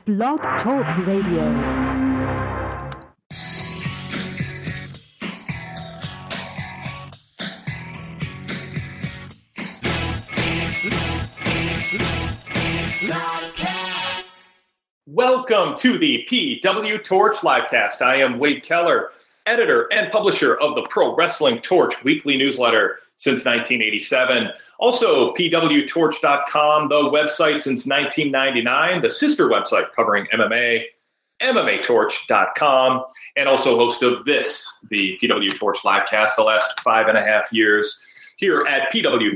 Blog Talk Radio. Welcome to the PW Torch Livecast. I am Wade Keller, editor and publisher of the Pro Wrestling Torch weekly newsletter since 1987. Also, pwtorch.com, the website since 1999, the sister website covering MMA, MMAtorch.com, and also host of this, the PW Torch Livecast, the last 5.5 years here at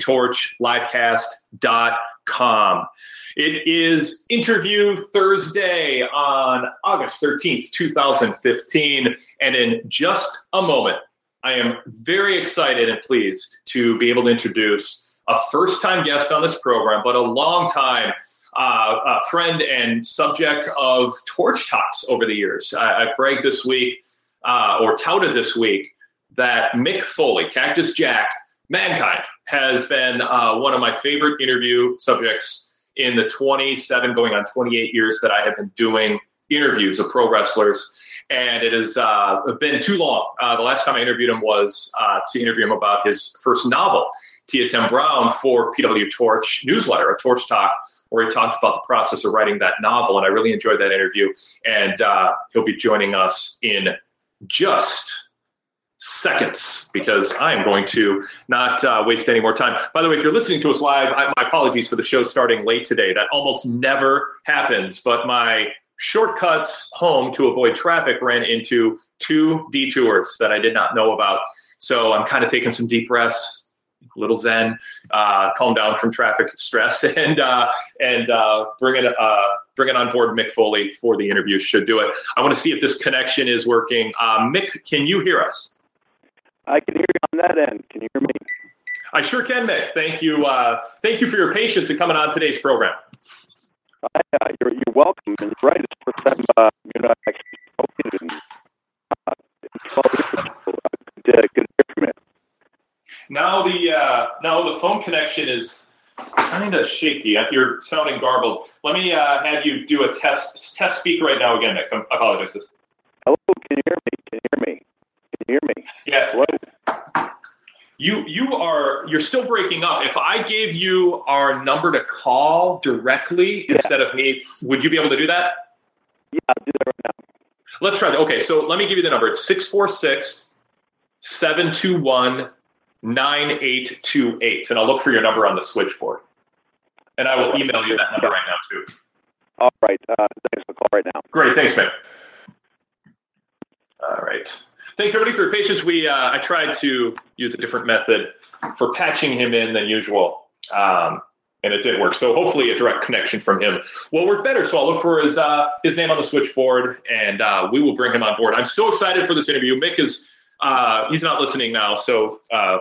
pwtorchlivecast.com. It is Interview Thursday on August 13th, 2015. And in just a moment, I am very excited and pleased to be able to introduce a first-time guest on this program, but a long-time friend and subject of Torch Talks over the years. I've bragged this week, or touted this week, that Mick Foley, Cactus Jack, Mankind, has been one of my favorite interview subjects in the 27 going on 28 years that I have been doing interviews of pro wrestlers. And it has been too long. The last time I interviewed him was to interview him about his first novel, Tia Tim Brown, for PW Torch newsletter, a Torch Talk, where he talked about the process of writing that novel. And I really enjoyed that interview. And he'll be joining us in just seconds, because I am going to not waste any more time. By the way, if you're listening to us live, my apologies for the show starting late today. That almost never happens, but my shortcuts home to avoid traffic ran into 2 detours that I did not know about. So I'm kind of taking some deep breaths, a little zen, calm down from traffic stress, and bring it on board Mick Foley for the interview. Should do it. I want to see if this connection is working. Mick, can you hear us? I can hear you on that end. Can you hear me? I sure can, Mick. Thank you. Thank you for your patience in coming on today's program. You're welcome. And you're right. It's the first time actually spoken in 12 years. Good to hear from it. Now the phone connection is kind of shaky. You're sounding garbled. Let me have you do a test speak right now again, Mick. I apologize. Hello. Can you hear me? Can you hear me? Yeah. Hello? You're still breaking up. If I gave you our number to call directly instead of me, would you be able to do that? Yeah, I'll do that right now. Let's try that. Okay, so let me give you the number. It's 646-721-9828. And I'll look for your number on the switchboard. And I will email you that number right now, too. All right. Thanks for the call right now. Great. Thanks, man. All right. Thanks, everybody, for your patience. I tried to use a different method for patching him in than usual, and it did work. So hopefully a direct connection from him will work better. So I'll look for his name on the switchboard, and we will bring him on board. I'm so excited for this interview. Mick is he's not listening now, so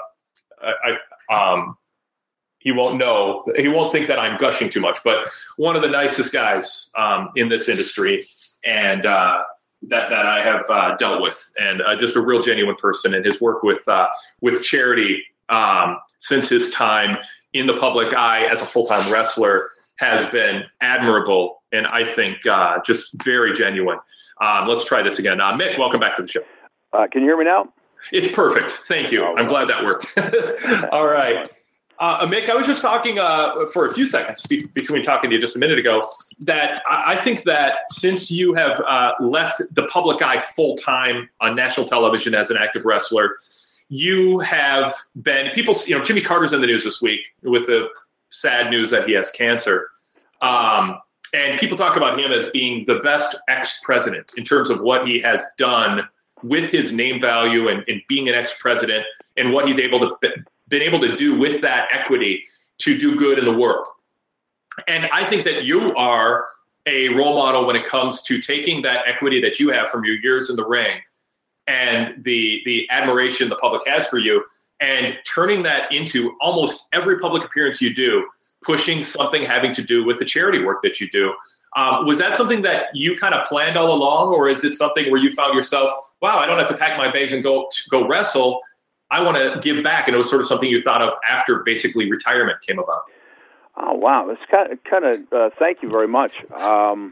he won't know. He won't think that I'm gushing too much. But one of the nicest guys in this industry, and that I have dealt with, and just a real genuine person. And his work with charity since his time in the public eye as a full-time wrestler has been admirable, and I think just very genuine. Let's try this again. Mick, welcome back to the show. Can you hear me now? It's perfect. Thank you. I'm glad that worked. All right. Mick, I was just talking for a few seconds between talking to you just a minute ago that I think that since you have left the public eye full time on national television as an active wrestler, you have been Jimmy Carter's in the news this week with the sad news that he has cancer. And people talk about him as being the best ex-president in terms of what he has done with his name value and being an ex-president and what he's been able to do with that equity to do good in the world. And I think that you are a role model when it comes to taking that equity that you have from your years in the ring and the admiration the public has for you and turning that into almost every public appearance you do, pushing something having to do with the charity work that you do. Was that something that you kind of planned all along, or is it something where you found yourself, wow, I don't have to pack my bags and go wrestle. I want to give back. And it was sort of something you thought of after basically retirement came about. Oh, wow. That's kind of thank you very much.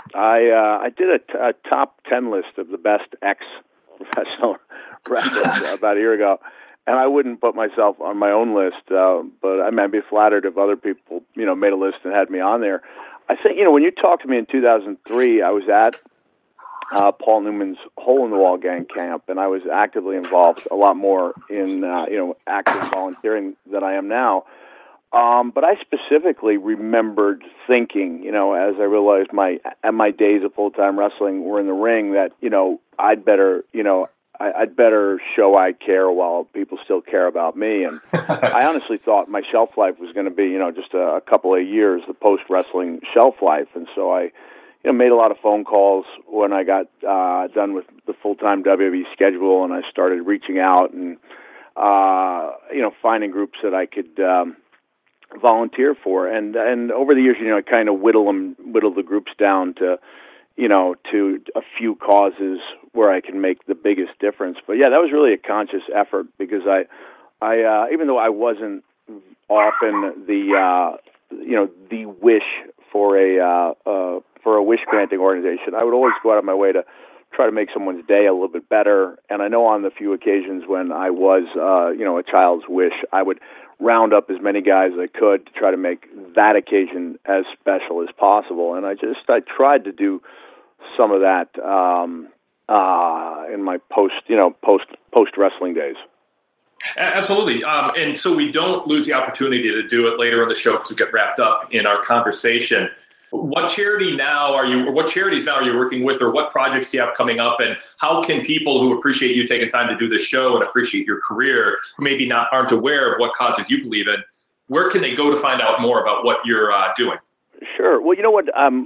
I did a top 10 list of the best ex-professional wrestlers about a year ago, and I wouldn't put myself on my own list, but I'd be flattered if other people, made a list and had me on there. I think, when you talked to me in 2003, I was at Paul Newman's Hole in the Wall Gang camp, and I was actively involved a lot more in, active volunteering than I am now. But I specifically remembered thinking, as I realized my days of full-time wrestling were in the ring, that, I'd better show I care while people still care about me. And I honestly thought my shelf life was going to be, just a couple of years, the post-wrestling shelf life. And so I, made a lot of phone calls when I got done with the full-time WWE schedule, and I started reaching out and, finding groups that I could volunteer for. And over the years, I kind of whittle the groups down to, to a few causes where I can make the biggest difference. But yeah, that was really a conscious effort, because I even though I wasn't often the wish for a wish granting organization, I would always go out of my way to try to make someone's day a little bit better. And I know on the few occasions when I was, a child's wish, I would round up as many guys as I could to try to make that occasion as special as possible. And I tried to do some of that in my post wrestling days. Absolutely. And so we don't lose the opportunity to do it later in the show because we get wrapped up in our conversation. What charities now are you working with, or what projects do you have coming up, and how can people who appreciate you taking time to do this show and appreciate your career, who maybe aren't aware of what causes you believe in, where can they go to find out more about what you're doing? Sure. Well, you know what?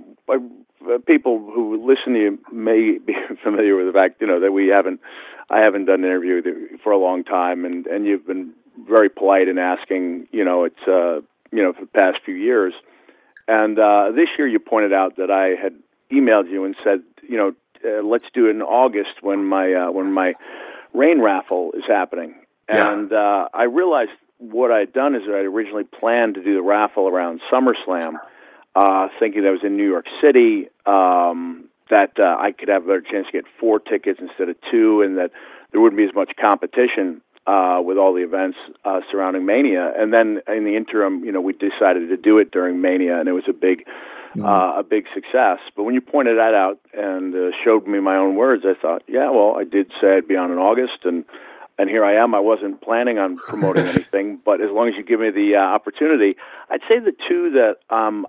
People who listen to you may be familiar with the fact, that I haven't done an interview with you for a long time, and you've been very polite in asking, it's for the past few years. And this year you pointed out that I had emailed you and said, let's do it in August when my rain raffle is happening. Yeah. And I realized what I had done is that I originally planned to do the raffle around SummerSlam, thinking that was in New York City, that I could have a better chance to get 4 tickets instead of 2, and that there wouldn't be as much competition with all the events surrounding Mania. And then in the interim, we decided to do it during Mania, and it was a big success. But when you pointed that out and showed me my own words, I thought, yeah, well, I did say I'd be on in August, and here I am. I wasn't planning on promoting anything, but as long as you give me the opportunity, I'd say the 2 that I'm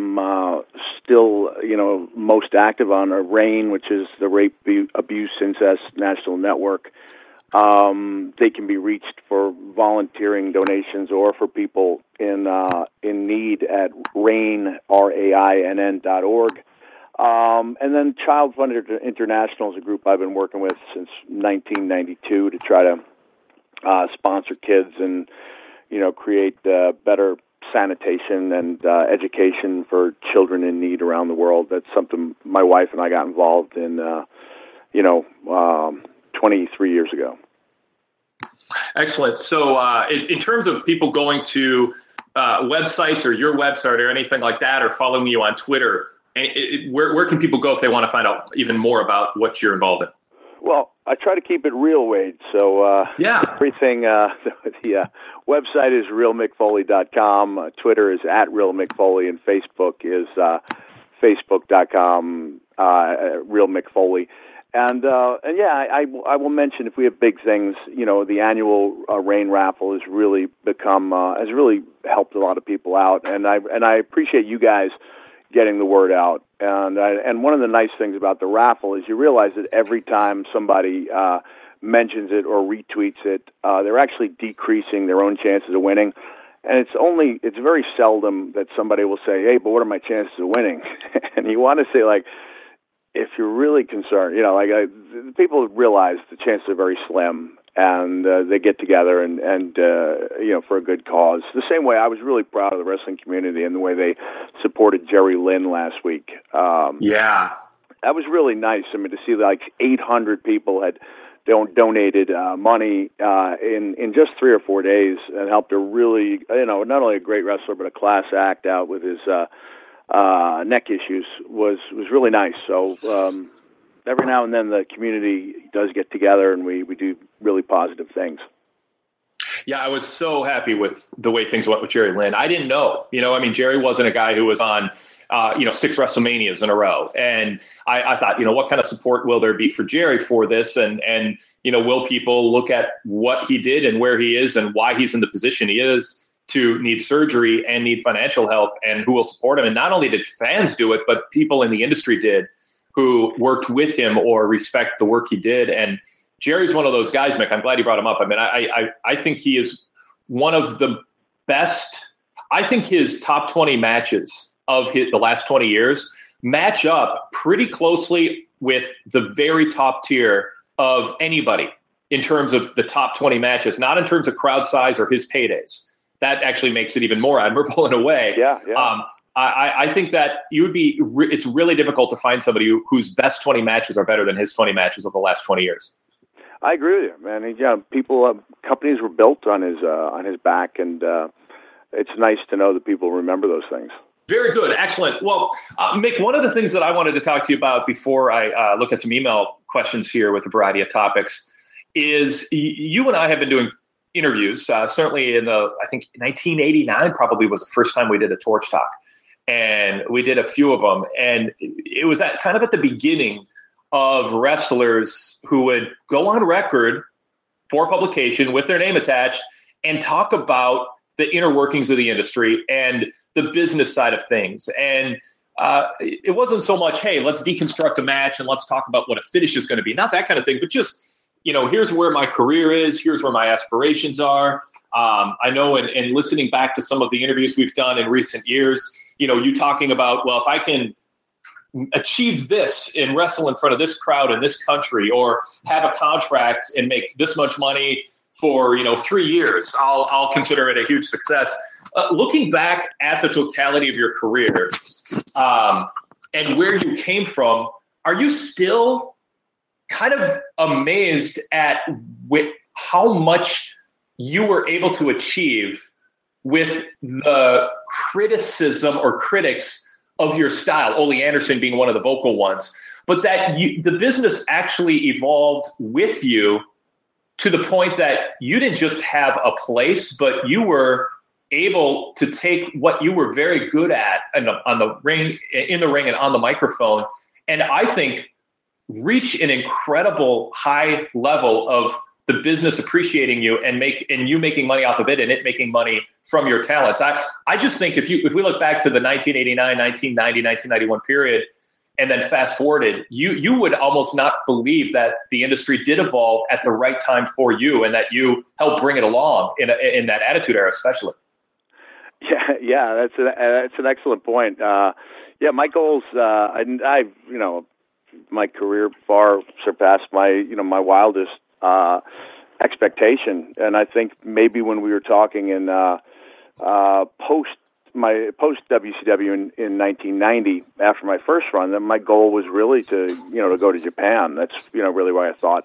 still, most active on are RAIN, which is the Rape, Abuse, Incest National Network. They can be reached for volunteering donations or for people in need at RAIN, RAINN.org. And then Child Fund International is a group I've been working with since 1992 to try to sponsor kids and, create better sanitation and education for children in need around the world. That's something my wife and I got involved in, 23 years ago. Excellent. So in terms of people going to websites or your website or anything like that, or following you on Twitter, where can people go if they want to find out even more about what you're involved in? Well, I try to keep it real, Wade. So everything, the website is realmickfoley.com. Twitter is @realmickfoley, and Facebook is facebook.com realmickfoley. And I will mention, if we have big things, the annual rain raffle has really has really helped a lot of people out, and I appreciate you guys getting the word out. And one of the nice things about the raffle is you realize that every time somebody mentions it or retweets it, they're actually decreasing their own chances of winning. And it's very seldom that somebody will say, "Hey, but what are my chances of winning?" And you want to say, like, if you're really concerned, people realize the chances are very slim, and they get together and for a good cause. The same way I was really proud of the wrestling community and the way they supported Jerry Lynn last week. That was really nice. I mean, to see like 800 people had donated money in just 3 or 4 days, and helped a really, not only a great wrestler, but a class act out with his neck issues was really nice. So every now and then the community does get together and we do really positive things. Yeah, I was so happy with the way things went with Jerry Lynn. I didn't know, Jerry wasn't a guy who was on, 6 WrestleManias in a row. And I thought, what kind of support will there be for Jerry for this? And will people look at what he did and where he is and why he's in the position he is to need surgery and need financial help, and who will support him? And not only did fans do it, but people in the industry did who worked with him or respect the work he did. And Jerry's one of those guys, Mick. I'm glad you brought him up. I mean, I think he is one of the best. I think his top 20 matches of the last 20 years match up pretty closely with the very top tier of anybody in terms of the top 20 matches, not in terms of crowd size or his paydays. That actually makes it even more admirable in a way. Yeah. I think that it's really difficult to find somebody whose best 20 matches are better than his 20 matches of the last 20 years. I agree with you, man. Companies were built on his back, and it's nice to know that people remember those things. Very good. Excellent. Well, Mick, one of the things that I wanted to talk to you about before I look at some email questions here with a variety of topics is you and I have been doing interviews, certainly I think 1989 probably was the first time we did a Torch Talk. And we did a few of them. And it was at the beginning of wrestlers who would go on record for publication with their name attached and talk about the inner workings of the industry and the business side of things. And it wasn't so much, hey, let's deconstruct a match and let's talk about what a finish is going to be. Not that kind of thing, but just, here's where my career is. Here's where my aspirations are. I know in listening back to some of the interviews we've done in recent years, you talking about, well, if I can achieve this and wrestle in front of this crowd in this country, or have a contract and make this much money for 3 years, I'll consider it a huge success. Looking back at the totality of your career and where you came from, are you still kind of amazed at how much you were able to achieve with the criticism or critics of your style, Ole Anderson being one of the vocal ones, but that the business actually evolved with you to the point that you didn't just have a place, but you were able to take what you were very good at in the ring and on the microphone, and I think reach an incredible high level of the business appreciating you and you making money off of it and it making money from your talents. I just think if we look back to the 1989, 1990, 1991 period, and then fast forwarded, you would almost not believe that the industry did evolve at the right time for you, and that you helped bring it along in that Attitude Era, especially. Yeah, that's an excellent point. My goals, my career far surpassed my wildest expectation, and I think maybe when we were talking in post WCW in 1990, after my first run, then my goal was really to go to Japan. That's really where I thought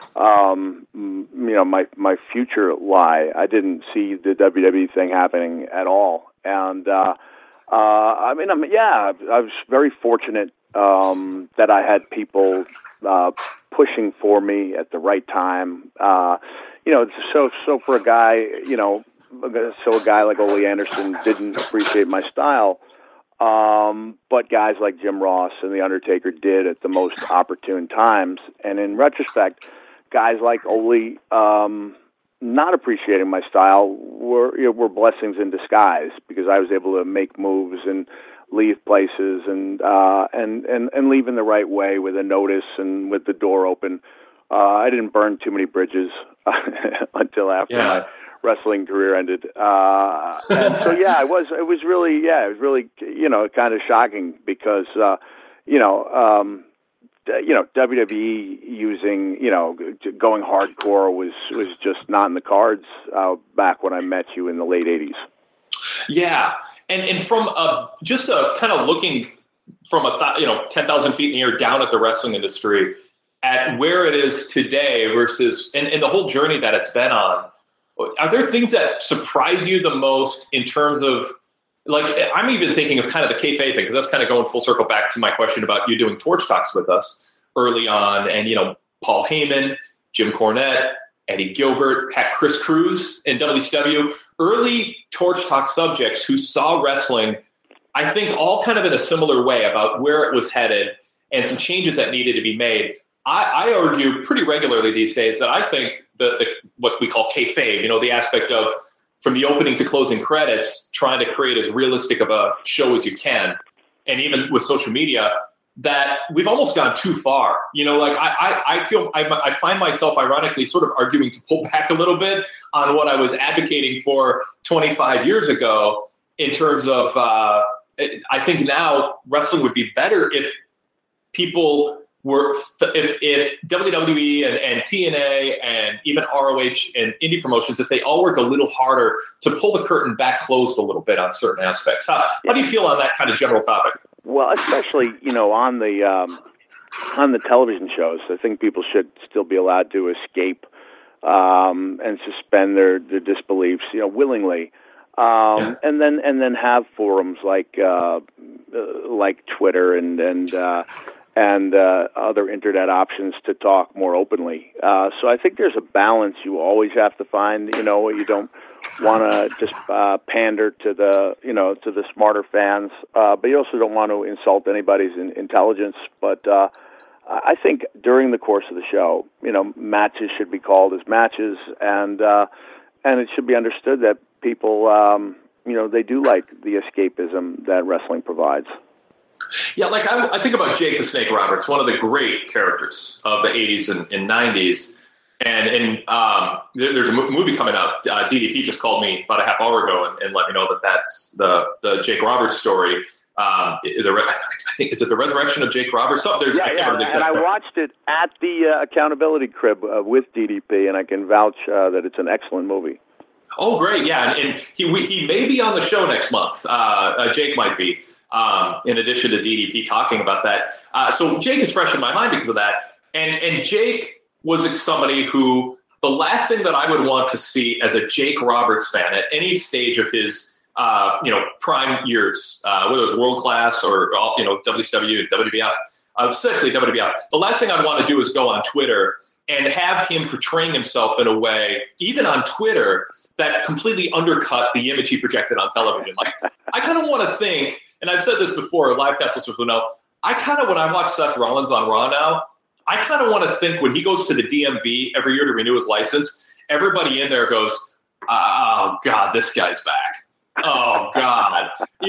my future lie. I didn't see the WWE thing happening at all, and I was very fortunate that I had people pushing for me at the right time. So for a guy, a guy like Ole Anderson didn't appreciate my style, but guys like Jim Ross and The Undertaker did at the most opportune times. And in retrospect, guys like Ole not appreciating my style were blessings in disguise, because I was able to make moves and leave places and leave in the right way with a notice and with the door open. I didn't burn too many bridges until after my wrestling career ended. And so it was really kind of shocking, because WWE using going hardcore was just not in the cards back when I met you in the late 80s. Yeah. And from just kind of looking from 10,000 feet in the air down at the wrestling industry, at where it is today versus and the whole journey that it's been on, are there things that surprise you the most in terms of like, I'm even thinking of kind of the kayfabe thing, because that's kind of going full circle back to my question about you doing Torch Talks with us early on. And, Paul Heyman, Jim Cornette, Eddie Gilbert, Chris Cruz in WCW, early Torch Talk subjects who saw wrestling, I think, all kind of in a similar way about where it was headed and some changes that needed to be made. I argue pretty regularly these days that I think the what we call kayfabe, the aspect of from the opening to closing credits, trying to create as realistic of a show as you can, and even with social media, that we've almost gone too far. I find myself ironically sort of arguing to pull back a little bit on what I was advocating for 25 years ago in terms of, I think now wrestling would be better if people were, if WWE and TNA and even ROH and indie promotions, if they all worked a little harder to pull the curtain back closed a little bit on certain aspects. How do you feel on that kind of general topic? Well, especially, on the television shows, I think people should still be allowed to escape and suspend their disbeliefs, willingly. And then have forums like Twitter and other internet options to talk more openly. So I think there's a balance you always have to find. You don't want to just pander to the smarter fans, but you also don't want to insult anybody's intelligence. But I think during the course of the show, matches should be called as matches, and it should be understood that people, they do like the escapism that wrestling provides. Yeah, like I think about Jake the Snake Roberts, one of the great characters of the 80s and 90s. And there's a movie coming out. DDP just called me about a half hour ago and let me know that that's the Jake Roberts story. I think, is it The Resurrection of Jake Roberts? I can't remember the exact and I watched it at the Accountability Crib with DDP, and I can vouch that it's an excellent movie. Oh, great. Yeah, and he may be on the show next month. Jake might be. In addition to DDP talking about that. So Jake is fresh in my mind because of that. And Jake was somebody who the last thing that I would want to see as a Jake Roberts fan at any stage of his, prime years, whether it was World Class or, WCW and WWF, especially WWF, the last thing I'd want to do is go on Twitter and have him portraying himself in a way, even on Twitter, that completely undercut the image he projected on television. Like, I kind of want to think, and I've said this before, live cast listeners will know, when I watch Seth Rollins on Raw now, I kind of want to think when he goes to the DMV every year to renew his license, everybody in there goes, oh, God, this guy's back. Oh, God.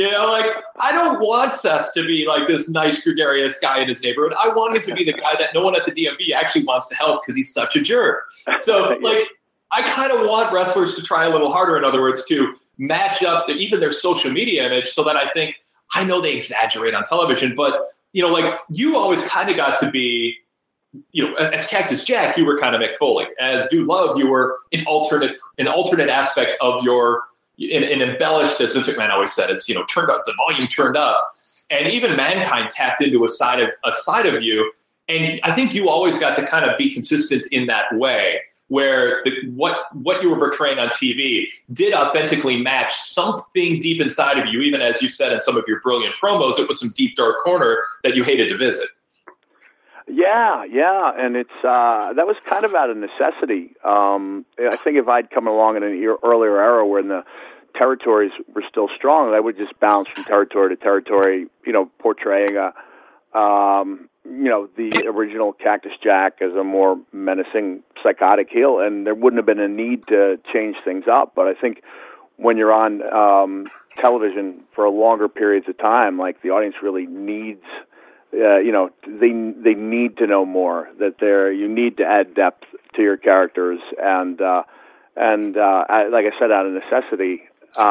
I don't want Seth to be like this nice, gregarious guy in his neighborhood. I want him to be the guy that no one at the DMV actually wants to help because he's such a jerk. So, I kind of want wrestlers to try a little harder, in other words, to match up even their social media image so that I know they exaggerate on television, but, you always kind of got to be, as Cactus Jack, you were kind of Mick Foley. As Dude Love, you were an alternate aspect of your, an embellished, as Vince McMahon always said, it's, turned up, the volume turned up. And even Mankind tapped into a side of you. And I think you always got to kind of be consistent in that way, where what you were portraying on TV did authentically match something deep inside of you, even as you said in some of your brilliant promos, it was some deep, dark corner that you hated to visit. Yeah, and it's that was kind of out of necessity. I think if I'd come along in an earlier era when the territories were still strong, I would just bounce from territory to territory, portraying the original Cactus Jack as a more menacing, psychotic heel, and there wouldn't have been a need to change things up. But I think when you're on television for longer periods of time, like the audience really needs, they need to know more. You need to add depth to your characters, and like I said, out of necessity,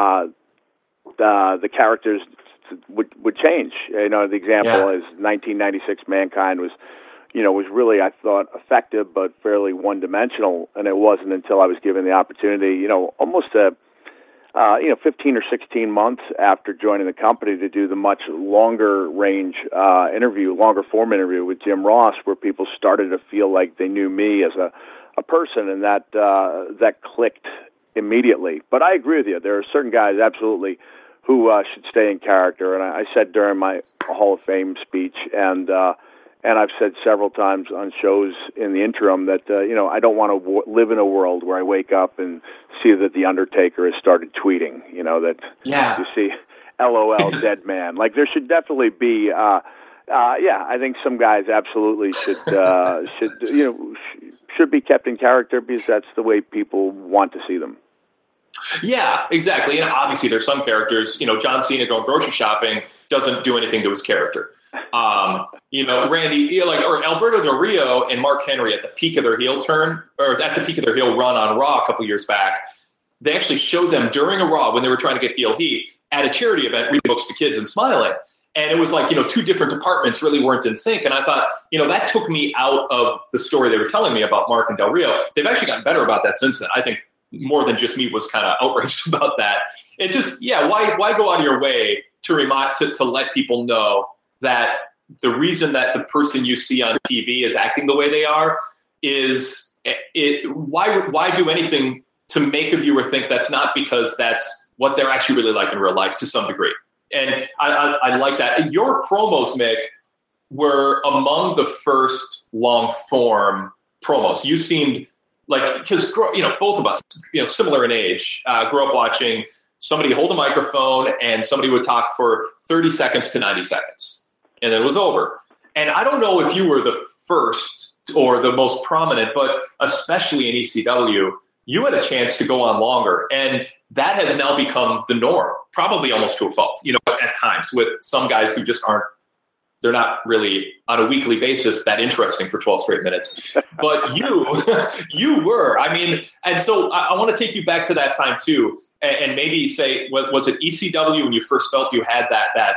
the characters would change. The example is 1996 Mankind was really, I thought, effective but fairly one-dimensional, and it wasn't until I was given the opportunity, almost 15 or 16 months after joining the company to do the much longer range longer form interview with Jim Ross, where people started to feel like they knew me as a person, and that clicked immediately. But I agree with you. There are certain guys absolutely who should stay in character. And I said during my Hall of Fame speech, and I've said several times on shows in the interim that I don't want to live in a world where I wake up and see that the Undertaker has started tweeting. You see, LOL, dead man. Like there should definitely be. I think some guys absolutely should be kept in character because that's the way people want to see them. Yeah, exactly. And obviously there's some characters, John Cena going grocery shopping doesn't do anything to his character. Randy, or Alberto Del Rio and Mark Henry at the peak of their heel turn, or at the peak of their heel run on Raw a couple years back, they actually showed them during a Raw when they were trying to get heel heat at a charity event, reading books to kids and smiling. And it was like, two different departments really weren't in sync. And I thought, that took me out of the story they were telling me about Mark and Del Rio. They've actually gotten better about that since then. I think more than just me was kind of outraged about that. It's just, why go out of your way to let people know that the reason that the person you see on TV is acting the way they are is why do anything to make a viewer think that's not because that's what they're actually really like in real life to some degree. And I like that. And your promos, Mick, were among the first long form promos. You seemed like, because, both of us, similar in age, grew up watching somebody hold a microphone and somebody would talk for 30 seconds to 90 seconds. And then it was over. And I don't know if you were the first or the most prominent, but especially in ECW, you had a chance to go on longer. And that has now become the norm, probably almost to a fault, at times with some guys who just they're not really on a weekly basis that interesting for 12 straight minutes. But you were, and so I want to take you back to that time too. And maybe say, was it ECW when you first felt you had that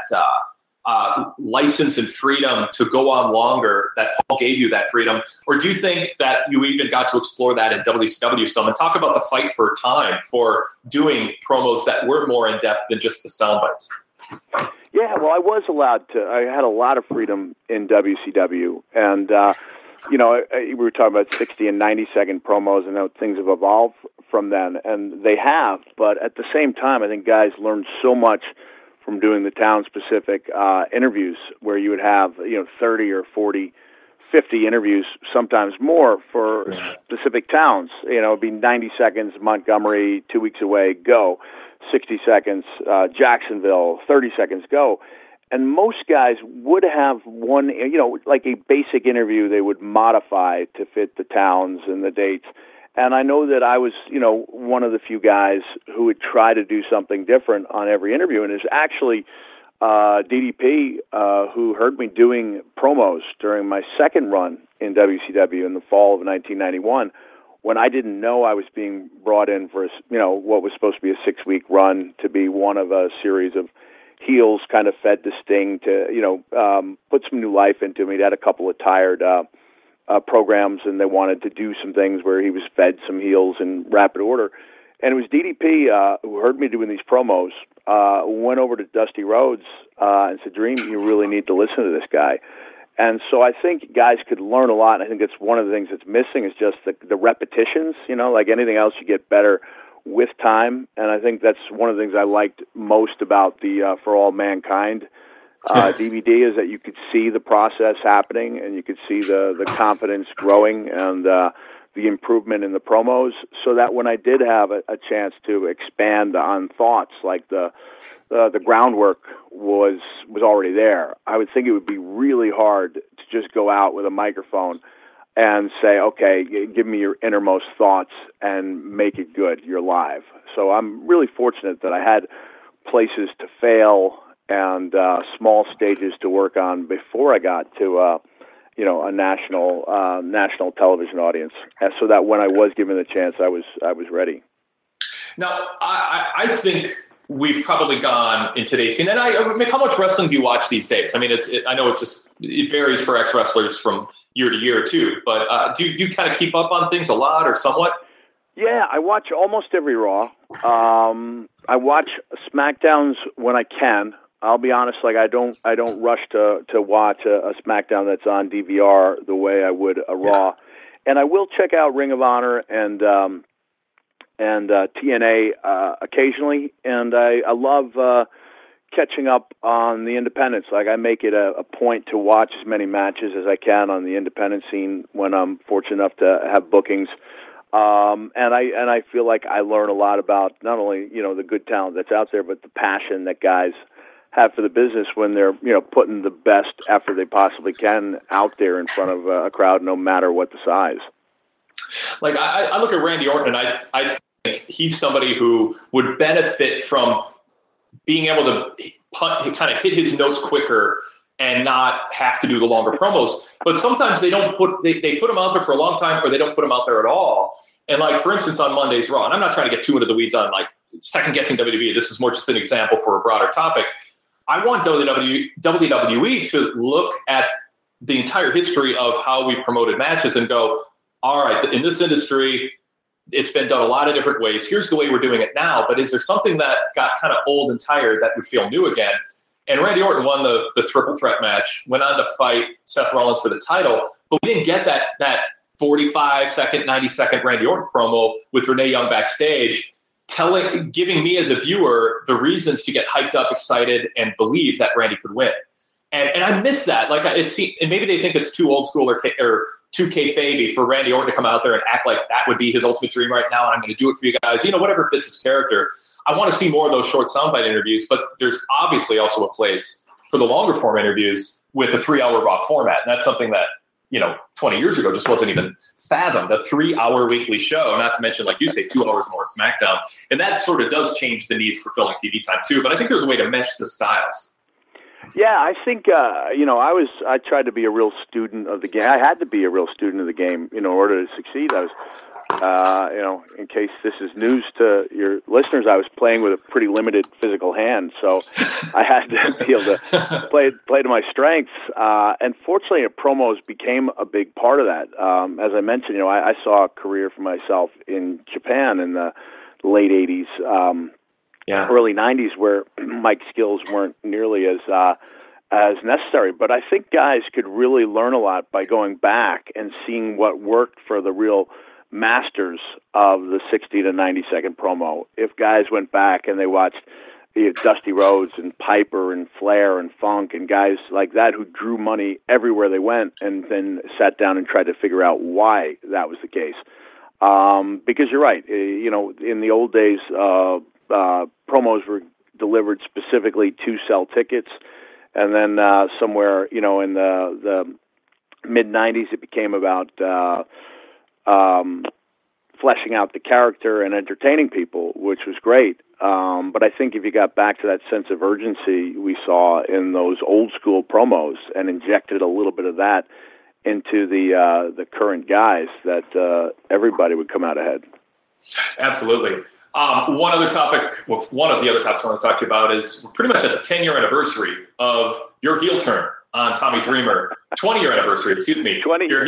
license and freedom to go on longer, that Paul gave you that freedom? Or do you think that you even got to explore that in WCW some and talk about the fight for time for doing promos that were more in depth than just the sound bites? Yeah, well, I had a lot of freedom in WCW. And, we were talking about 60 and 90-second promos, and things have evolved from then. And they have. But at the same time, I think guys learned so much from doing the town-specific interviews where you would have, 30 or 40, 50 interviews, sometimes more, for specific towns. It'd be 90 seconds, Montgomery, 2 weeks away, go. 60 seconds, Jacksonville, 30 seconds, go. And most guys would have one, like a basic interview they would modify to fit the towns and the dates. And I know that I was, one of the few guys who would try to do something different on every interview. And it's actually DDP who heard me doing promos during my second run in WCW in the fall of 1991, when I didn't know I was being brought in for, what was supposed to be a 6-week run to be one of a series of heels kind of fed to Sting to, put some new life into me. He had a couple of tired programs, and they wanted to do some things where he was fed some heels in rapid order. And it was DDP who heard me doing these promos, went over to Dusty Rhodes and said, Dream, you really need to listen to this guy. And so I think guys could learn a lot. And I think that's one of the things that's missing is just the repetitions. Like anything else, you get better with time. And I think that's one of the things I liked most about the For All Mankind DVD is that you could see the process happening, and you could see the confidence growing and the improvement in the promos, so that when I did have a chance to expand on thoughts, like the groundwork was already there. I would think it would be really hard to just go out with a microphone and say, okay, give me your innermost thoughts and make it good. You're live. So I'm really fortunate that I had places to fail and small stages to work on before I got to a national television audience, so that when I was given the chance, I was ready. Now, I think we've probably gone in today's scene. And how much wrestling do you watch these days? I mean, I know it varies for ex-wrestlers from year to year too, but do you kind of keep up on things a lot or somewhat? Yeah, I watch almost every Raw. I watch SmackDowns when I can. I'll be honest, like I don't rush to watch a SmackDown that's on DVR the way I would a Raw. And I will check out Ring of Honor and and TNA occasionally, and I love catching up on the independents. Like, I make it a point to watch as many matches as I can on the independent scene when I'm fortunate enough to have bookings. And I feel like I learn a lot about not only, the good talent that's out there, but the passion that guys have for the business when they're, putting the best effort they possibly can out there in front of a crowd, no matter what the size. Like, I look at Randy Orton, and I think he's somebody who would benefit from being able to kind of hit his notes quicker and not have to do the longer promos. But sometimes they don't they put him out there for a long time, or they don't put him out there at all. And like, for instance, on Monday's Raw, and I'm not trying to get too into the weeds on like second guessing WWE. This is more just an example for a broader topic. I want WWE to look at the entire history of how we've promoted matches and go, all right, in this industry, it's been done a lot of different ways. Here's the way we're doing it now. But is there something that got kind of old and tired that would feel new again? And Randy Orton won the triple threat match, went on to fight Seth Rollins for the title, but we didn't get that 45-second, 90-second Randy Orton promo with Renee Young backstage, giving me as a viewer the reasons to get hyped up, excited, and believe that Randy could win. And I miss that. Like, and maybe they think it's too old school or too kayfabe for Randy Orton to come out there and act like that would be his ultimate dream right now, and I'm going to do it for you guys. Whatever fits his character. I want to see more of those short soundbite interviews, but there's obviously also a place for the longer form interviews with a 3-hour Raw format. And that's something that, 20 years ago just wasn't even fathomed. A 3-hour weekly show, not to mention, like you say, 2 hours more SmackDown. And that sort of does change the needs for filling TV time too. But I think there's a way to mesh the styles. Yeah, I think, I tried to be a real student of the game. I had to be a real student of the game, in order to succeed. I was, in case this is news to your listeners, I was playing with a pretty limited physical hand, so I had to be able to play to my strengths. And fortunately, promos became a big part of that. As I mentioned, I saw a career for myself in Japan in the late 80s, early 90s, where mic skills weren't nearly as necessary. But I think guys could really learn a lot by going back and seeing what worked for the real masters of the 60 to 90-second promo. If guys went back and they watched Dusty Rhodes and Piper and Flair and Funk and guys like that who drew money everywhere they went, and then sat down and tried to figure out why that was the case. Because you're right, in the old days, promos were delivered specifically to sell tickets, and then somewhere, in the mid-'90s, it became about fleshing out the character and entertaining people, which was great. But I think if you got back to that sense of urgency we saw in those old school promos and injected a little bit of that into the current guys, that everybody would come out ahead. Absolutely. One of the other topics I want to talk to you about is we're pretty much at the 10-year anniversary of your heel turn on Tommy Dreamer. 20-year anniversary, excuse me. 20 years.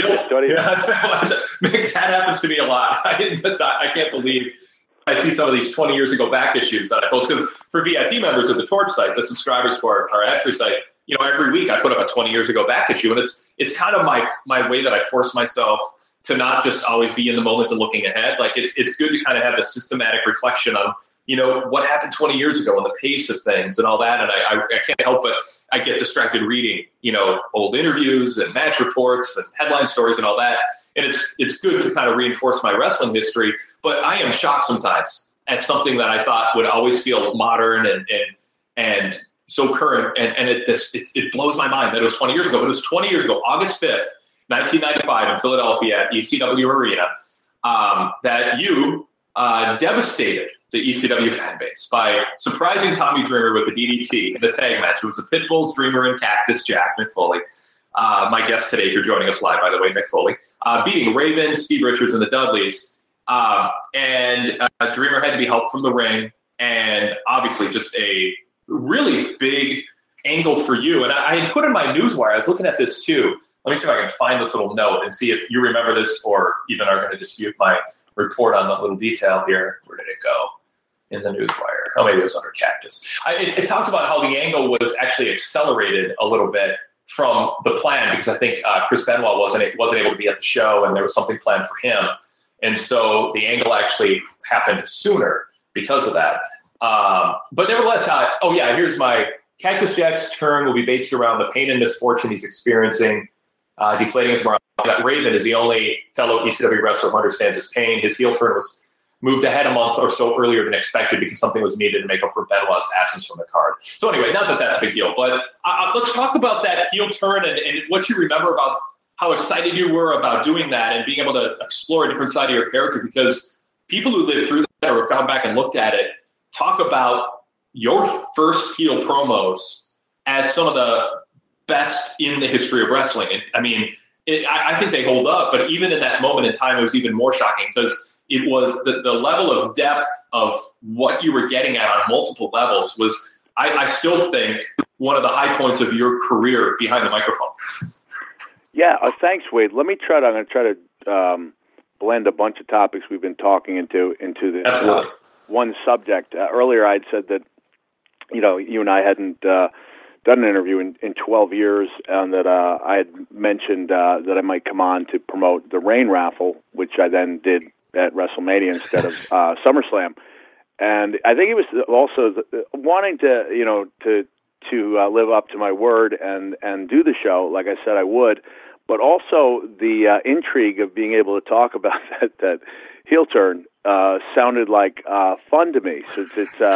That happens to me a lot. I can't believe I see some of these 20 years ago back issues that I post, because for VIP members of the Torch site, the subscribers for our extra site, every week I put up a 20 years ago back issue, and it's kind of my way that I force myself to not just always be in the moment and looking ahead. Like, it's good to kind of have a systematic reflection on, what happened 20 years ago and the pace of things and all that. And I can't help but I get distracted reading, old interviews and match reports and headline stories and all that. And it's good to kind of reinforce my wrestling history. But I am shocked sometimes at something that I thought would always feel modern and so current. And it blows my mind that it was 20 years ago. But it was 20 years ago, August 5th, 1995 in Philadelphia at ECW Arena, that you devastated the ECW fan base by surprising Tommy Dreamer with the DDT in the tag match. It was the Pitbulls, Dreamer, and Cactus Jack, Mick Foley. My guest today, if you're joining us live, by the way, Mick Foley, beating Raven, Steve Richards, and the Dudleys. And Dreamer had to be helped from the ring, and obviously just a really big angle for you. And I had put in my newswire, I was looking at this too. Let me see if I can find this little note and see if you remember this or even are going to dispute my report on the little detail here. Where did it go in the newswire? Oh, maybe it was under Cactus. It talked about how the angle was actually accelerated a little bit from the plan, because I think Chris Benoit wasn't able to be at the show, and there was something planned for him. And so the angle actually happened sooner because of that. But nevertheless, here's my Cactus Jack's turn will be based around the pain and misfortune he's experiencing, deflating his morale. Raven is the only fellow ECW wrestler who understands his pain. His heel turn was moved ahead a month or so earlier than expected because something was needed to make up for Benoit's absence from the card. So anyway, not that that's a big deal, but let's talk about that heel turn and what you remember about how excited you were about doing that and being able to explore a different side of your character, because people who lived through that or have gone back and looked at it talk about your first heel promos as some of the best in the history of wrestling. And, I mean, I think they hold up, but even in that moment in time, it was even more shocking because it was the level of depth of what you were getting at on multiple levels was, I still think, one of the high points of your career behind the microphone. Yeah, thanks, Wade. I'm going to try to blend a bunch of topics we've been talking into this one subject. Earlier, I'd said that you and I hadn't done an interview in 12 years, and that I had mentioned that I might come on to promote the Rain Raffle, which I then did at WrestleMania instead of SummerSlam. And I think it was also wanting to live up to my word and do the show like I said I would, but also the intrigue of being able to talk about that heel turn sounded like fun to me. So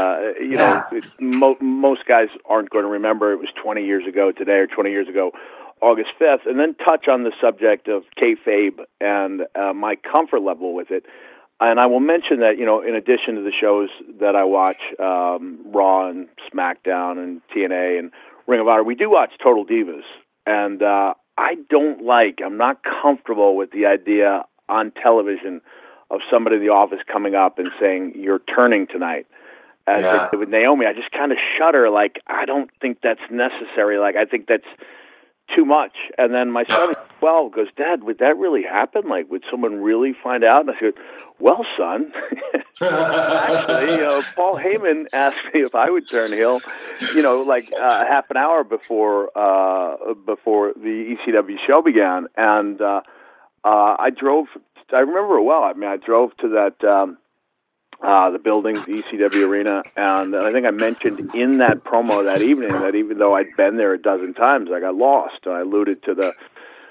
most guys aren't going to remember it was 20 years ago today or 20 years ago, August 5th, and then touch on the subject of kayfabe and my comfort level with it. And I will mention that, in addition to the shows that I watch, Raw and SmackDown and TNA and Ring of Honor, we do watch Total Divas. And I'm not comfortable with the idea on television of somebody in the office coming up and saying, "You're turning tonight." As they did with Naomi, I just kind of shudder, like, I don't think that's necessary. Like, I think that's too much. And then my son, 12, goes, "Dad, would that really happen? Like, would someone really find out?" And I said, "Well, son, actually, Paul Heyman asked me if I would turn heel, half an hour before the ECW show began." And I remember it well. I mean, I drove to that the building, the ECW arena, and I think I mentioned in that promo that evening that even though I'd been there a dozen times, I got lost. I alluded to the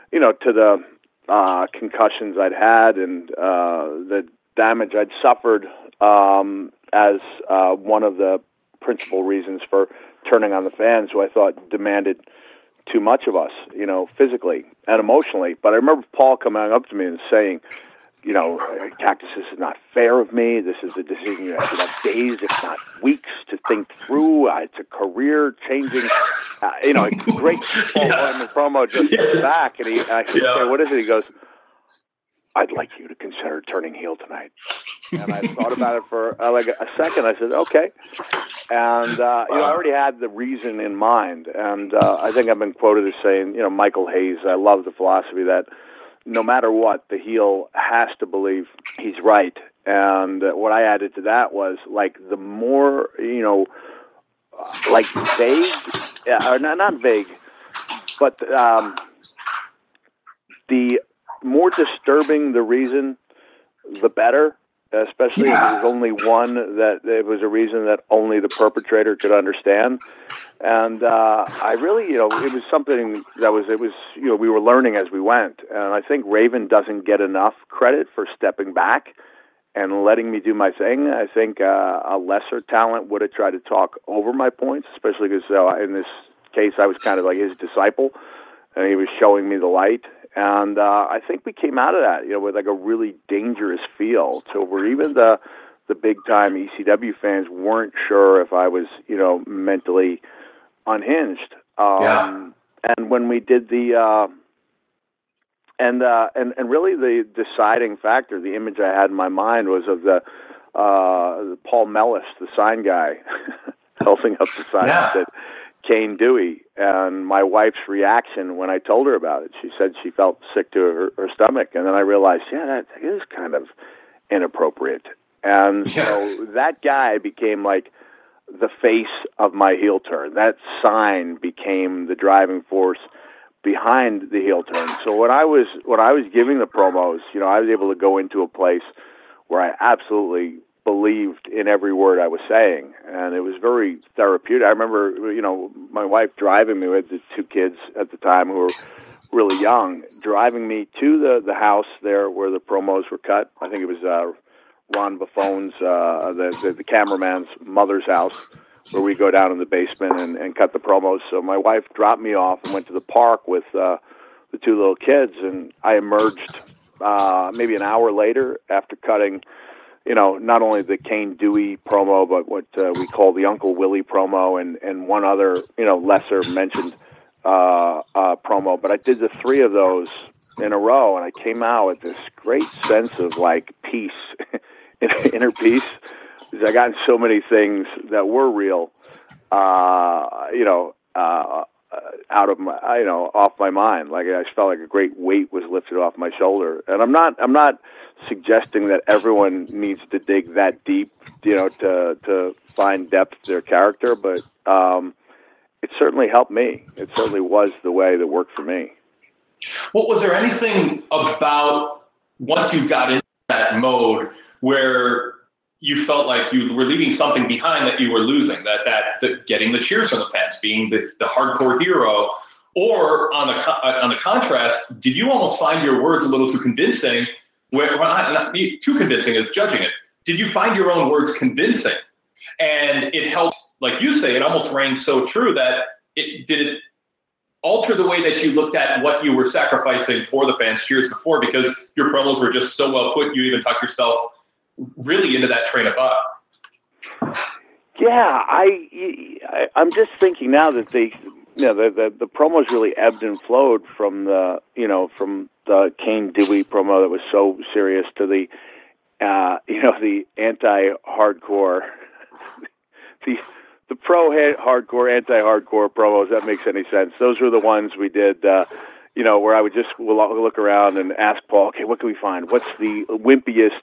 concussions I'd had and the damage I'd suffered as one of the principal reasons for turning on the fans, who I thought demanded too much of us, physically and emotionally. But I remember Paul coming up to me and saying, "Cactus, this is not fair of me. This is a decision you should have days, if not weeks, to think through. It's a career-changing, a great Paul Heyman promo just back." And I said, "Okay, what is it?" He goes, "I'd like you to consider turning heel tonight." And I thought about it for like a second. I said, "Okay." And I already had the reason in mind. And I think I've been quoted as saying, Michael Hayes, I love the philosophy that no matter what, the heel has to believe he's right. And what I added to that was, like, the more, like vague, or not vague, but the more disturbing the reason, the better, especially if there's only one, that it was a reason that only the perpetrator could understand. And I really, it was something that we were learning as we went. And I think Raven doesn't get enough credit for stepping back and letting me do my thing. I think a lesser talent would have tried to talk over my points, especially because in this case I was kind of like his disciple, and he was showing me the light. And I think we came out of that, with like a really dangerous feel, to where even the big-time ECW fans weren't sure if I was, mentally unhinged. And when we did the and really the deciding factor, the image I had in my mind was of the Paul Mellis, the sign guy, holding up the sign that said Kane Dewey. And my wife's reaction when I told her about it, she said she felt sick to her stomach. And then I realized, that is kind of inappropriate. And so that guy became like the face of my heel turn. That sign became the driving force behind the heel turn. So when I was giving the promos, I was able to go into a place where I absolutely believed in every word I was saying, and it was very therapeutic. I remember, my wife driving me with the two kids at the time who were really young, driving me to the house there where the promos were cut. I think it was Ron Buffone's, the cameraman's mother's house, where we go down in the basement and cut the promos. So my wife dropped me off and went to the park with the two little kids, and I emerged maybe an hour later after cutting, not only the Kane Dewey promo, but what we call the Uncle Willie promo and one other, lesser mentioned promo. But I did the three of those in a row, and I came out with this great sense of like peace, inner peace. Because I got so many things that were real, out of my, off my mind. Like I felt like a great weight was lifted off my shoulder. And I'm not suggesting that everyone needs to dig that deep, to find depth to their character, but it certainly helped me. It certainly was the way that worked for me. Well, was there anything about once you got into that mode where you felt like you were leaving something behind that you were losing, that getting the cheers from the fans, being the hardcore hero, or on the contrast, did you almost find your words a little too convincing? Not too convincing is judging it. Did you find your own words convincing? And it helped, like you say, it almost rang so true that it alter the way that you looked at what you were sacrificing for the fans' cheers before, because your promos were just so well put, you even talked yourself really into that train of thought. Yeah, I'm just thinking now that the promos really ebbed and flowed from the Kane Dewey promo that was so serious to the anti-hardcore, the pro-hardcore, anti-hardcore promos. If that makes any sense. Those were the ones we did. Where I would just look around and ask Paul, okay, what can we find? What's the wimpiest,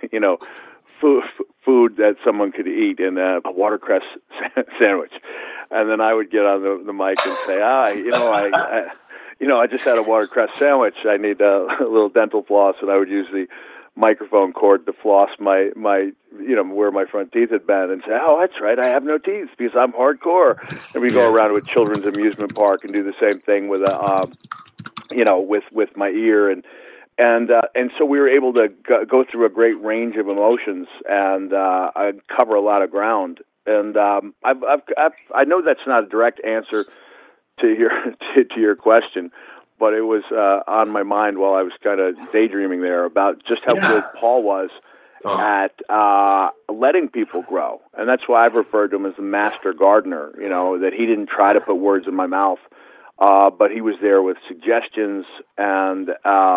food that someone could eat in a watercress sandwich? And then I would get on the mic and say, I just had a watercress sandwich. I need a little dental floss, and I would use the microphone cord to floss my where my front teeth had been, and say, oh, that's right, I have no teeth because I'm hardcore. And we go around to a children's amusement park and do the same thing with with my ear, and so we were able to go through a great range of emotions and cover a lot of ground. And I know that's not a direct answer to your question, but it was on my mind while I was kind of daydreaming there about just how good Paul was at letting people grow. And that's why I've referred to him as the master gardener, that he didn't try to put words in my mouth, but he was there with suggestions and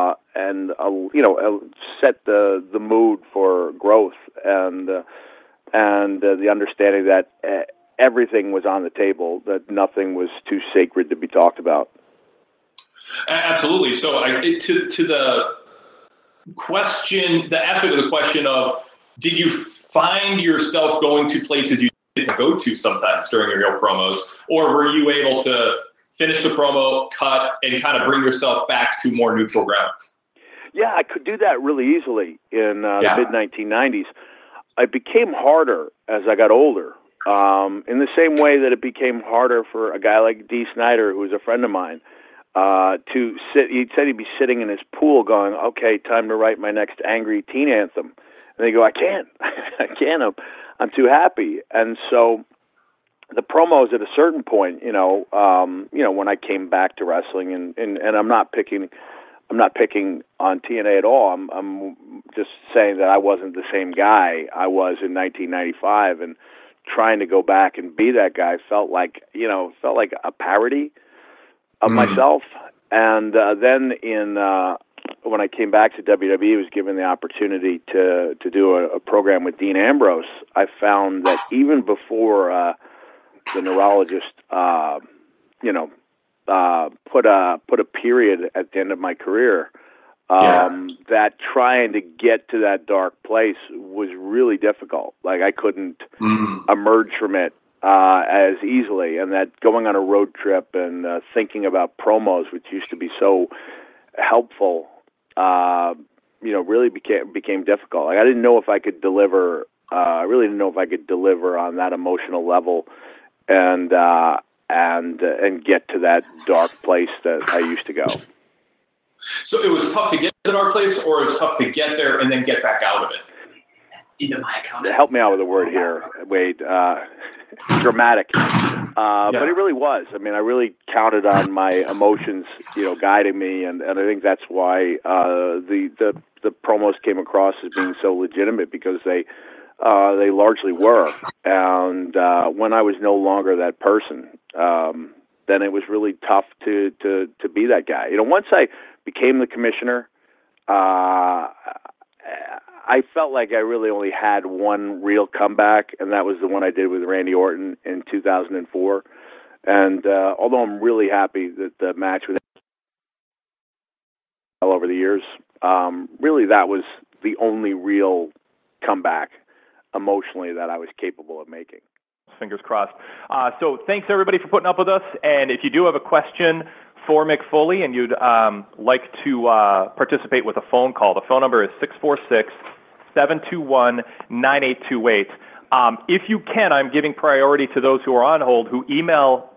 set the mood for growth and the understanding that everything was on the table, that nothing was too sacred to be talked about. Absolutely. So to the question, the aspect of the question of, did you find yourself going to places you didn't go to sometimes during your real promos, or were you able to finish the promo, cut, and kind of bring yourself back to more neutral ground? Yeah, I could do that really easily in the mid-1990s. It became harder as I got older, in the same way that it became harder for a guy like Dee Snider, who was a friend of mine, to sit. He said he'd be sitting in his pool going, okay, time to write my next angry teen anthem. And they go, I can't. I'm too happy. And so the promos at a certain point, when I came back to wrestling, and I'm not picking on TNA at all. I'm just saying that I wasn't the same guy I was in 1995, and trying to go back and be that guy felt like a parody of myself. And then when I came back to WWE, was given the opportunity to do a program with Dean Ambrose. I found that even before the neurologist, put a period at the end of my career, that trying to get to that dark place was really difficult. Like I couldn't emerge from it as easily, and that going on a road trip and thinking about promos, which used to be so helpful, really became difficult. Like, I didn't know if I could deliver. I really didn't know if I could deliver on that emotional level, and get to that dark place that I used to go. So it was tough to get to the dark place, or it was tough to get there and then get back out of it? Into my account. Help me out with a word here, Wade. Dramatic. But it really was. I mean, I really counted on my emotions, guiding me, and I think that's why the promos came across as being so legitimate, because they largely were. And when I was no longer that person, then it was really tough to be that guy. Once I became the commissioner, I felt like I really only had one real comeback, and that was the one I did with Randy Orton in 2004. And although I'm really happy that the match with all over the years, really that was the only real comeback emotionally that I was capable of making. Fingers crossed. So thanks, everybody, for putting up with us. And if you do have a question for Mick Foley and you'd like to participate with a phone call, the phone number is 646-721-9828. If you can, I'm giving priority to those who are on hold who email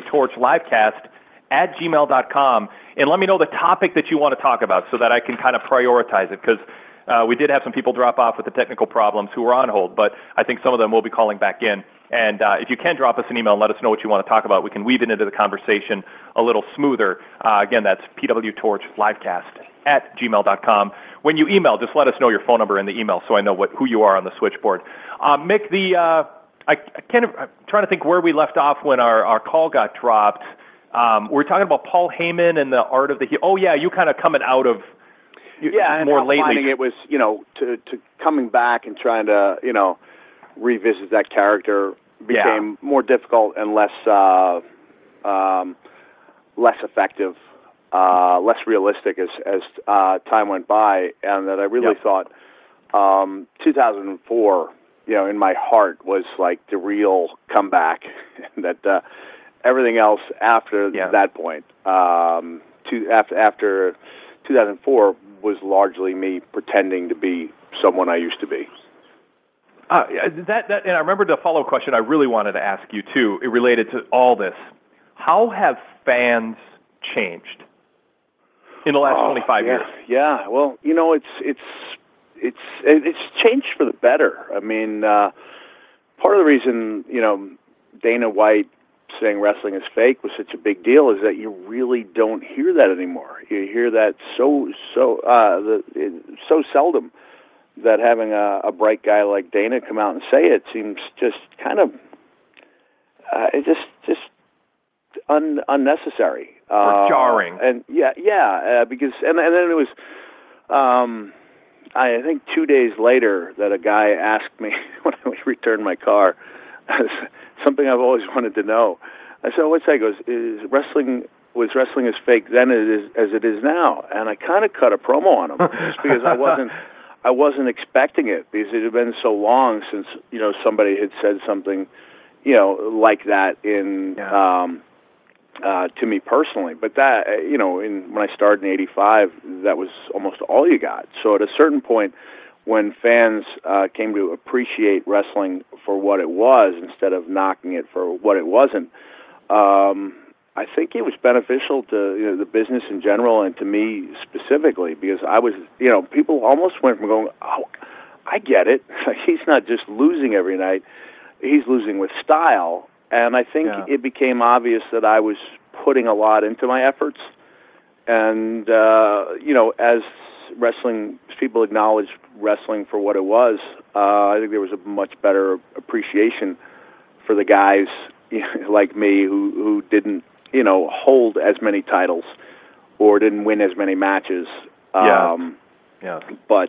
pwtorchlivecast@gmail.com and let me know the topic that you want to talk about so that I can kind of prioritize it, because we did have some people drop off with the technical problems who were on hold, but I think some of them will be calling back in. And if you can drop us an email and let us know what you want to talk about, we can weave it into the conversation a little smoother. Again, that's pwtorchlivecast@gmail.com. When you email, just let us know your phone number in the email so I know who you are on the switchboard. Mick, I'm trying to think where we left off when our call got dropped. We were talking about Paul Heyman and the art of the heel. Oh, yeah, you kind of coming out of and more lately. Finding it was, to coming back and trying to, revisit that character became more difficult and less effective, less realistic as time went by, and that I really thought 2004, in my heart was like the real comeback, and that everything else after that point, after 2004, was largely me pretending to be someone I used to be. And I remember the follow-up question I really wanted to ask you too. It related to all this. How have fans changed in the last 25 years? Yeah, well, it's changed for the better. I mean, part of the reason Dana White saying wrestling is fake was such a big deal is that you really don't hear that anymore. You hear that so seldom that having a bright guy like Dana come out and say it seems just kind of just unnecessary or jarring. And because and then it was I think 2 days later that a guy asked me when I returned my car something I've always wanted to know. I said, "What's that?" He goes, was wrestling as fake then as it is now?" And I kind of cut a promo on him just because I wasn't expecting it, because it had been so long since somebody had said something like that to me personally. But that when I started in '85, that was almost all you got. So at a certain point, when fans came to appreciate wrestling for what it was instead of knocking it for what it wasn't, I think it was beneficial to the business in general and to me specifically, because I was, people almost went from going, "Oh, I get it. He's not just losing every night; he's losing with style." And I think it became obvious that I was putting a lot into my efforts, and as wrestling people acknowledged wrestling for what it was, I think there was a much better appreciation for the guys like me who didn't hold as many titles or didn't win as many matches. But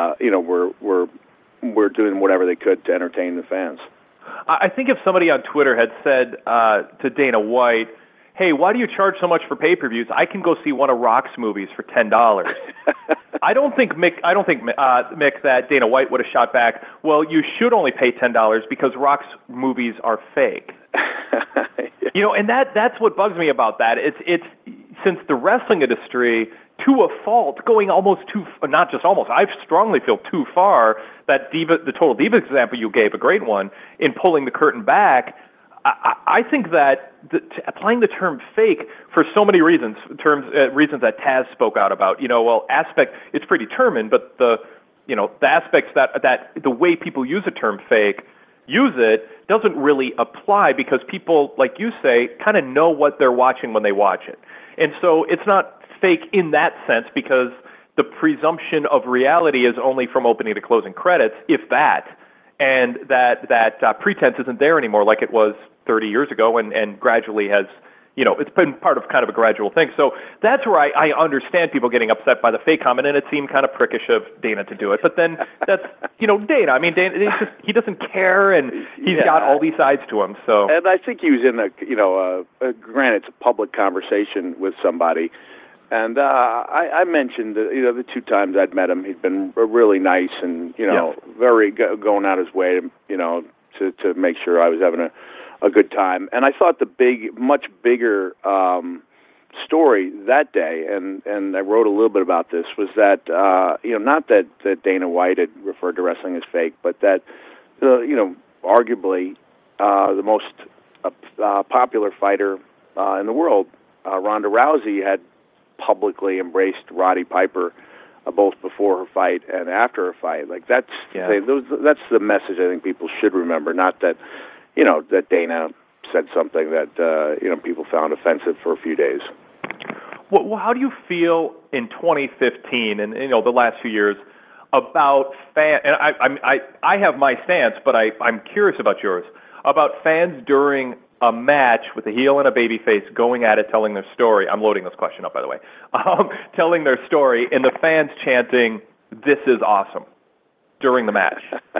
we're doing whatever they could to entertain the fans. I think if somebody on Twitter had said to Dana White, "Hey, why do you charge so much for pay-per-views? I can go see one of Rock's movies for $10." I don't think Mick that Dana White would have shot back, well, you should only pay $10 because Rock's movies are fake. Yeah. And that's what bugs me about that. It's since the wrestling industry, to a fault, going almost not just almost, I strongly feel too far, that the Total Divas example you gave, a great one, in pulling the curtain back. I think that applying the term fake for so many reasons, reasons that Taz spoke out about, it's predetermined, but the aspects that the way people use the term fake, use it, doesn't really apply because people, like you say, kind of know what they're watching when they watch it. And so it's not fake in that sense because the presumption of reality is only from opening to closing credits, if that. And that pretense isn't there anymore like it was 30 years ago and gradually has, it's been part of kind of a gradual thing. So that's where I understand people getting upset by the fake comment, and it seemed kind of prickish of Dana to do it. But then that's, Dana. I mean, Dana, he doesn't care, and he's got all these sides to him. So, and I think he was in granted, it's a public conversation with somebody. And I mentioned that, the two times I'd met him, he'd been really nice and, very going out his way, to make sure I was having a good time. And I thought the much bigger story that day, and I wrote a little bit about this, was that, not that Dana White had referred to wrestling as fake, but that, arguably the most popular fighter in the world, Ronda Rousey, had publicly embraced Roddy Piper, both before her fight and after her fight. Like that's the message I think people should remember. Not that that Dana said something that people found offensive for a few days. Well, how do you feel in 2015 and the last few years about fans? And I have my stance, but I'm curious about yours about fans during a match with a heel and a babyface going at it, telling their story. I'm loading this question up, by the way. Telling their story, and the fans chanting, "This is awesome," during the match.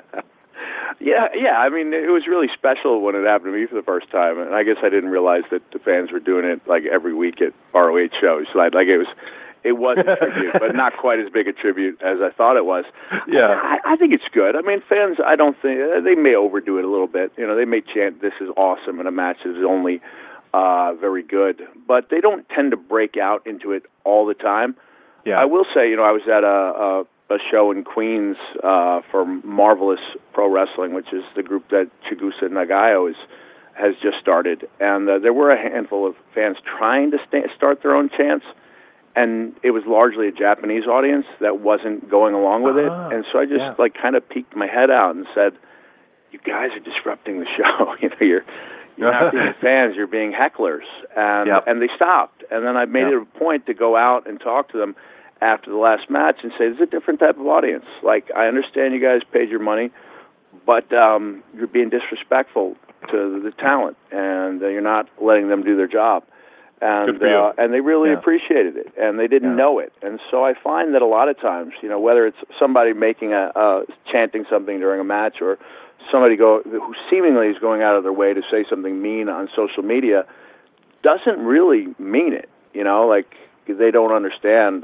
Yeah. I mean, it was really special when it happened to me for the first time, and I guess I didn't realize that the fans were doing it like every week at ROH shows. So it was a tribute, but not quite as big a tribute as I thought it was. Yeah, I think it's good. I mean, fans, I don't think they may overdo it a little bit. They may chant "This is awesome" in a match that is only very good, but they don't tend to break out into it all the time. Yeah, I will say, I was at a show in Queens for Marvelous Pro Wrestling, which is the group that Chigusa Nagayo has just started, and there were a handful of fans trying to start their own chants. And it was largely a Japanese audience that wasn't going along with it. And so I just kind of peeked my head out and said, "You guys are disrupting the show. You're not being fans, you're being hecklers." And they stopped. And then I made it a point to go out and talk to them after the last match and say, "This is a different type of audience. Like, I understand you guys paid your money, but you're being disrespectful to the talent, and you're not letting them do their job." And they really appreciated it, and they didn't know it. And so I find that a lot of times, whether it's somebody making chanting something during a match, or somebody who seemingly is going out of their way to say something mean on social media, doesn't really mean it. Like they don't understand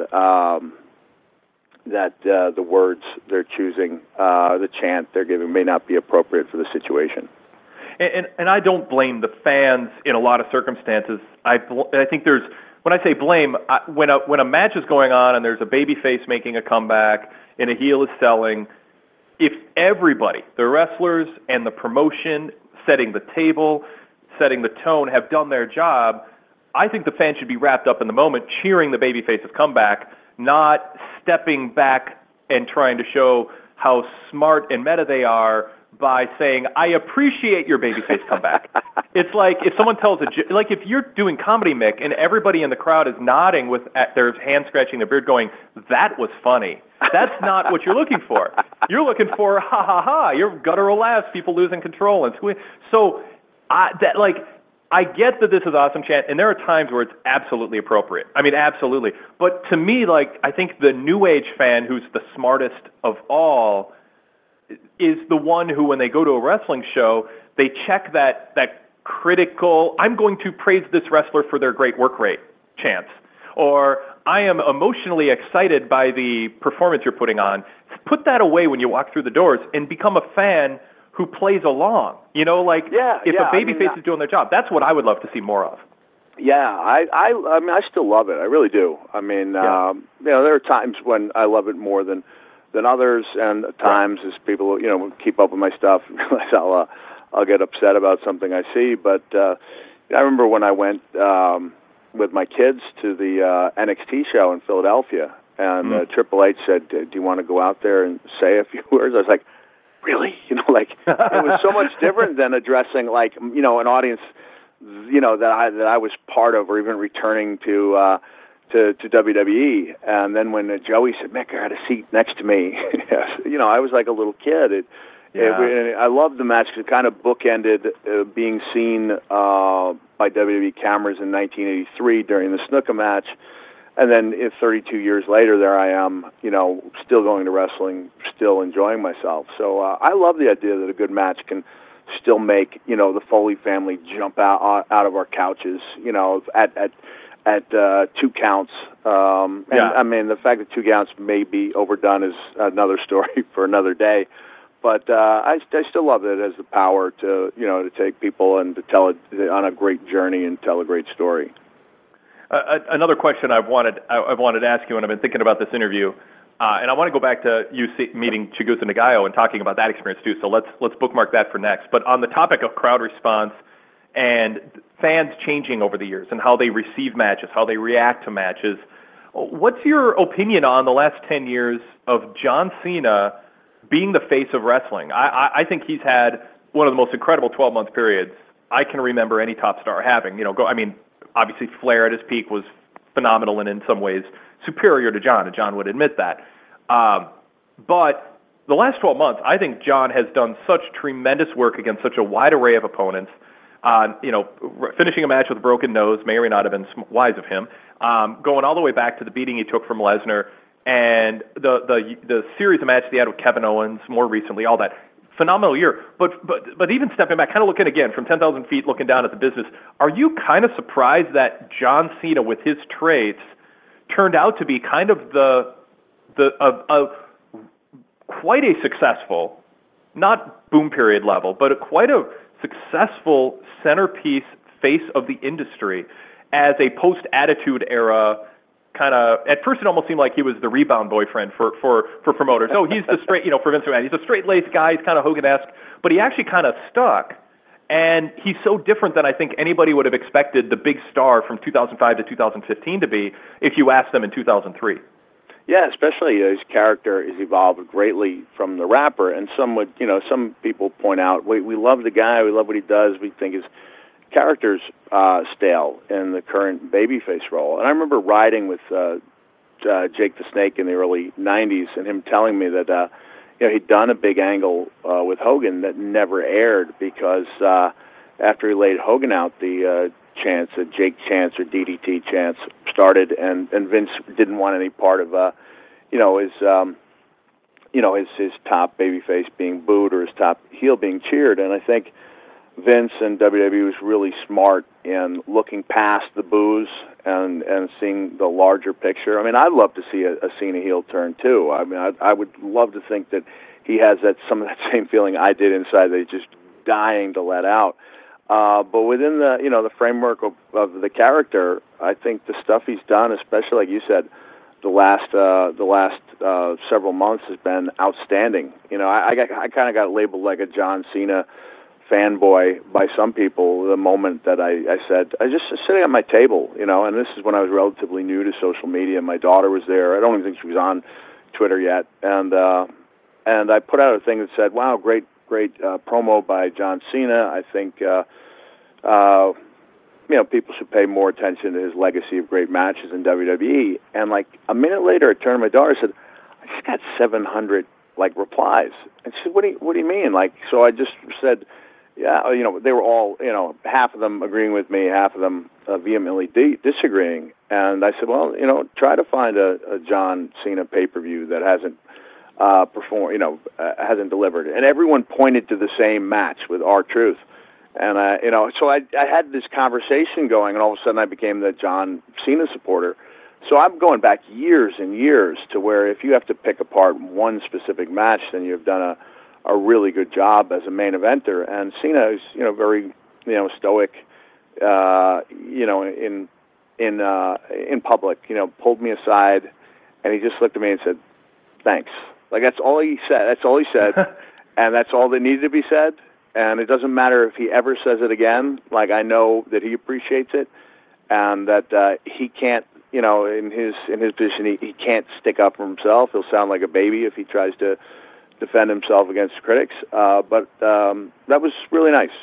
that the words they're choosing, the chant they're giving, may not be appropriate for the situation. And I don't blame the fans in a lot of circumstances. I think there's, when I say blame, when a match is going on and there's a babyface making a comeback and a heel is selling, if everybody, the wrestlers and the promotion, setting the table, setting the tone, have done their job, I think the fans should be wrapped up in the moment, cheering the babyface's comeback, not stepping back and trying to show how smart and meta they are by saying, "I appreciate your babyface comeback." It's like if someone tells like if you're doing comedy, Mick, and everybody in the crowd is nodding with their hand scratching their beard going, "That was funny." That's not what you're looking for. You're looking for, ha ha ha, your guttural laughs, people losing control and squealing. So I get that this is awesome chant, and there are times where it's absolutely appropriate. I mean, absolutely. But to me, I think the new age fan who's the smartest of all is the one who, when they go to a wrestling show, they check that critical, "I'm going to praise this wrestler for their great work rate" chants. Or I am emotionally excited by the performance you're putting on. Put that away when you walk through the doors and become a fan who plays along. If a babyface is doing their job, that's what I would love to see more of. Yeah, I mean, I still love it. I really do. I mean, there are times when I love it more than others, and times as people, keep up with my stuff, realize I'll get upset about something I see. But I remember when I went with my kids to the NXT show in Philadelphia, and Triple H said, "Do you want to go out there and say a few words?" I was like, "Really?" It was so much different than addressing an audience, that I was part of, or even returning to WWE. And then when Joey said, "Mick, I had a seat next to me," I was like a little kid. I loved the match because it kind of bookended being seen by WWE cameras in 1983 during the Snuka match. And then 32 years later, there I am, still going to wrestling, still enjoying myself. So I love the idea that a good match can still make, the Foley family jump out of our couches, at 2 counts. I mean, the fact that 2 counts may be overdone is another story for another day. But I still love it. It has the power to, to take people and to tell it on a great journey and tell a great story. Another question I've wanted to ask you when I've been thinking about this interview, and I want to go back to you meeting Chigusa Nagayo and talking about that experience too. So let's bookmark that for next. But on the topic of crowd response and fans changing over the years and how they receive matches, how they react to matches, what's your opinion on the last 10 years of John Cena being the face of wrestling? I think he's had one of the most incredible 12-month periods I can remember any top star having. Obviously, Flair at his peak was phenomenal and in some ways superior to John, and John would admit that. But the last 12 months, I think John has done such tremendous work against such a wide array of opponents. Finishing a match with a broken nose may or may not have been wise of him. Going all the way back to the beating he took from Lesnar, and the series of matches he had with Kevin Owens more recently, all that. Phenomenal year. But even stepping back, kind of looking again from 10,000 feet, looking down at the business, are you kind of surprised that John Cena, with his traits, turned out to be kind of quite a successful, not boom period level, but quite a successful centerpiece face of the industry as a post-Attitude Era kind of, at first it almost seemed like he was the rebound boyfriend for promoters. Oh, he's the straight, for Vince McMahon, he's a straight-laced guy, he's kind of Hogan-esque, but he actually kind of stuck. And he's so different than I think anybody would have expected the big star from 2005 to 2015 to be if you asked them in 2003. Yeah, especially his character has evolved greatly from the rapper, and some people point out, we love the guy, we love what he does, we think his character's stale in the current babyface role. And I remember riding with Jake the Snake in the early 90s and him telling me that he'd done a big angle with Hogan that never aired because after he laid Hogan out, the chants, Jake chants or DDT chants started, and Vince didn't want any part of his top babyface being booed or his top heel being cheered. And I think Vince and WWE was really smart in looking past the boos and seeing the larger picture. I mean, I'd love to see a Cena heel turn too. I mean, I would love to think that he has some of that same feeling I did inside that he's just dying to let out. But within the framework of the character, I think the stuff he's done, especially like you said, the last several months has been outstanding. I kind of got labeled like a John Cena fanboy by some people the moment that I said, I just sitting at my table, and this is when I was relatively new to social media. My daughter was there. I don't even think she was on Twitter yet. And I put out a thing that said, wow, great promo by John Cena. I think, people should pay more attention to his legacy of great matches in WWE. And like a minute later, I turned to my daughter and said, I just got 700 replies. And she said, what do you mean? So I just said, yeah, they were all, half of them agreeing with me, half of them vehemently disagreeing. And I said, well, try to find a John Cena pay-per-view that hasn't hasn't delivered. And everyone pointed to the same match with R-Truth. And, so I had this conversation going, and all of a sudden I became the John Cena supporter So I'm going back years and years to where if you have to pick apart one specific match, then you've done a really good job as a main eventer. And Cena is, very, stoic, in public, pulled me aside, and he just looked at me and said, "Thanks." Like, that's all he said. That's all he said, and that's all that needed to be said. And it doesn't matter if he ever says it again. Like, I know that he appreciates it, and that he can't, in his position, he can't stick up for himself. He'll sound like a baby if he tries to defend himself against critics. But that was really nice.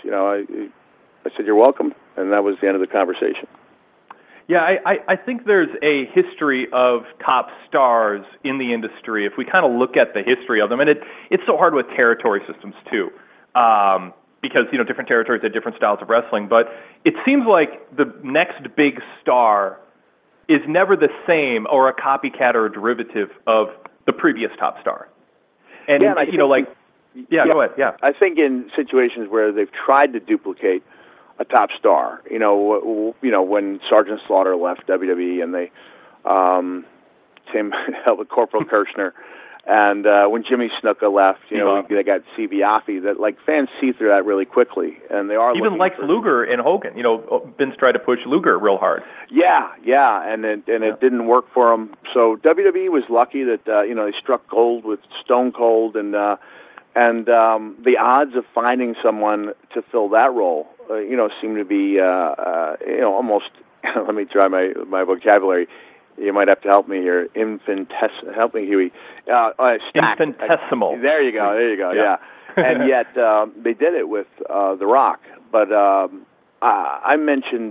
I said, "You're welcome," and that was the end of the conversation. Yeah, I think there's a history of top stars in the industry. If we kind of look at the history of them, and it's so hard with territory systems too, because different territories have different styles of wrestling. But it seems like the next big star is never the same or a copycat or a derivative of the previous top star. And go ahead. Yeah, I think in situations where they've tried to duplicate a top star, when Sergeant Slaughter left WWE and they came out with Corporal Kirshner, and when Jimmy Snuka left, they got Steve Ioffe. That fans see through that really quickly, and they are even Lex Luger and Hogan. Vince tried to push Luger real hard. Yeah, and it didn't work for him. So WWE was lucky that they struck gold with Stone Cold, and the odds of finding someone to fill that role, seem to be, almost. Let me try my vocabulary. You might have to help me here. Help me, Huey. Infinitesimal. There you go. Yeah. And yet they did it with The Rock. But I mentioned,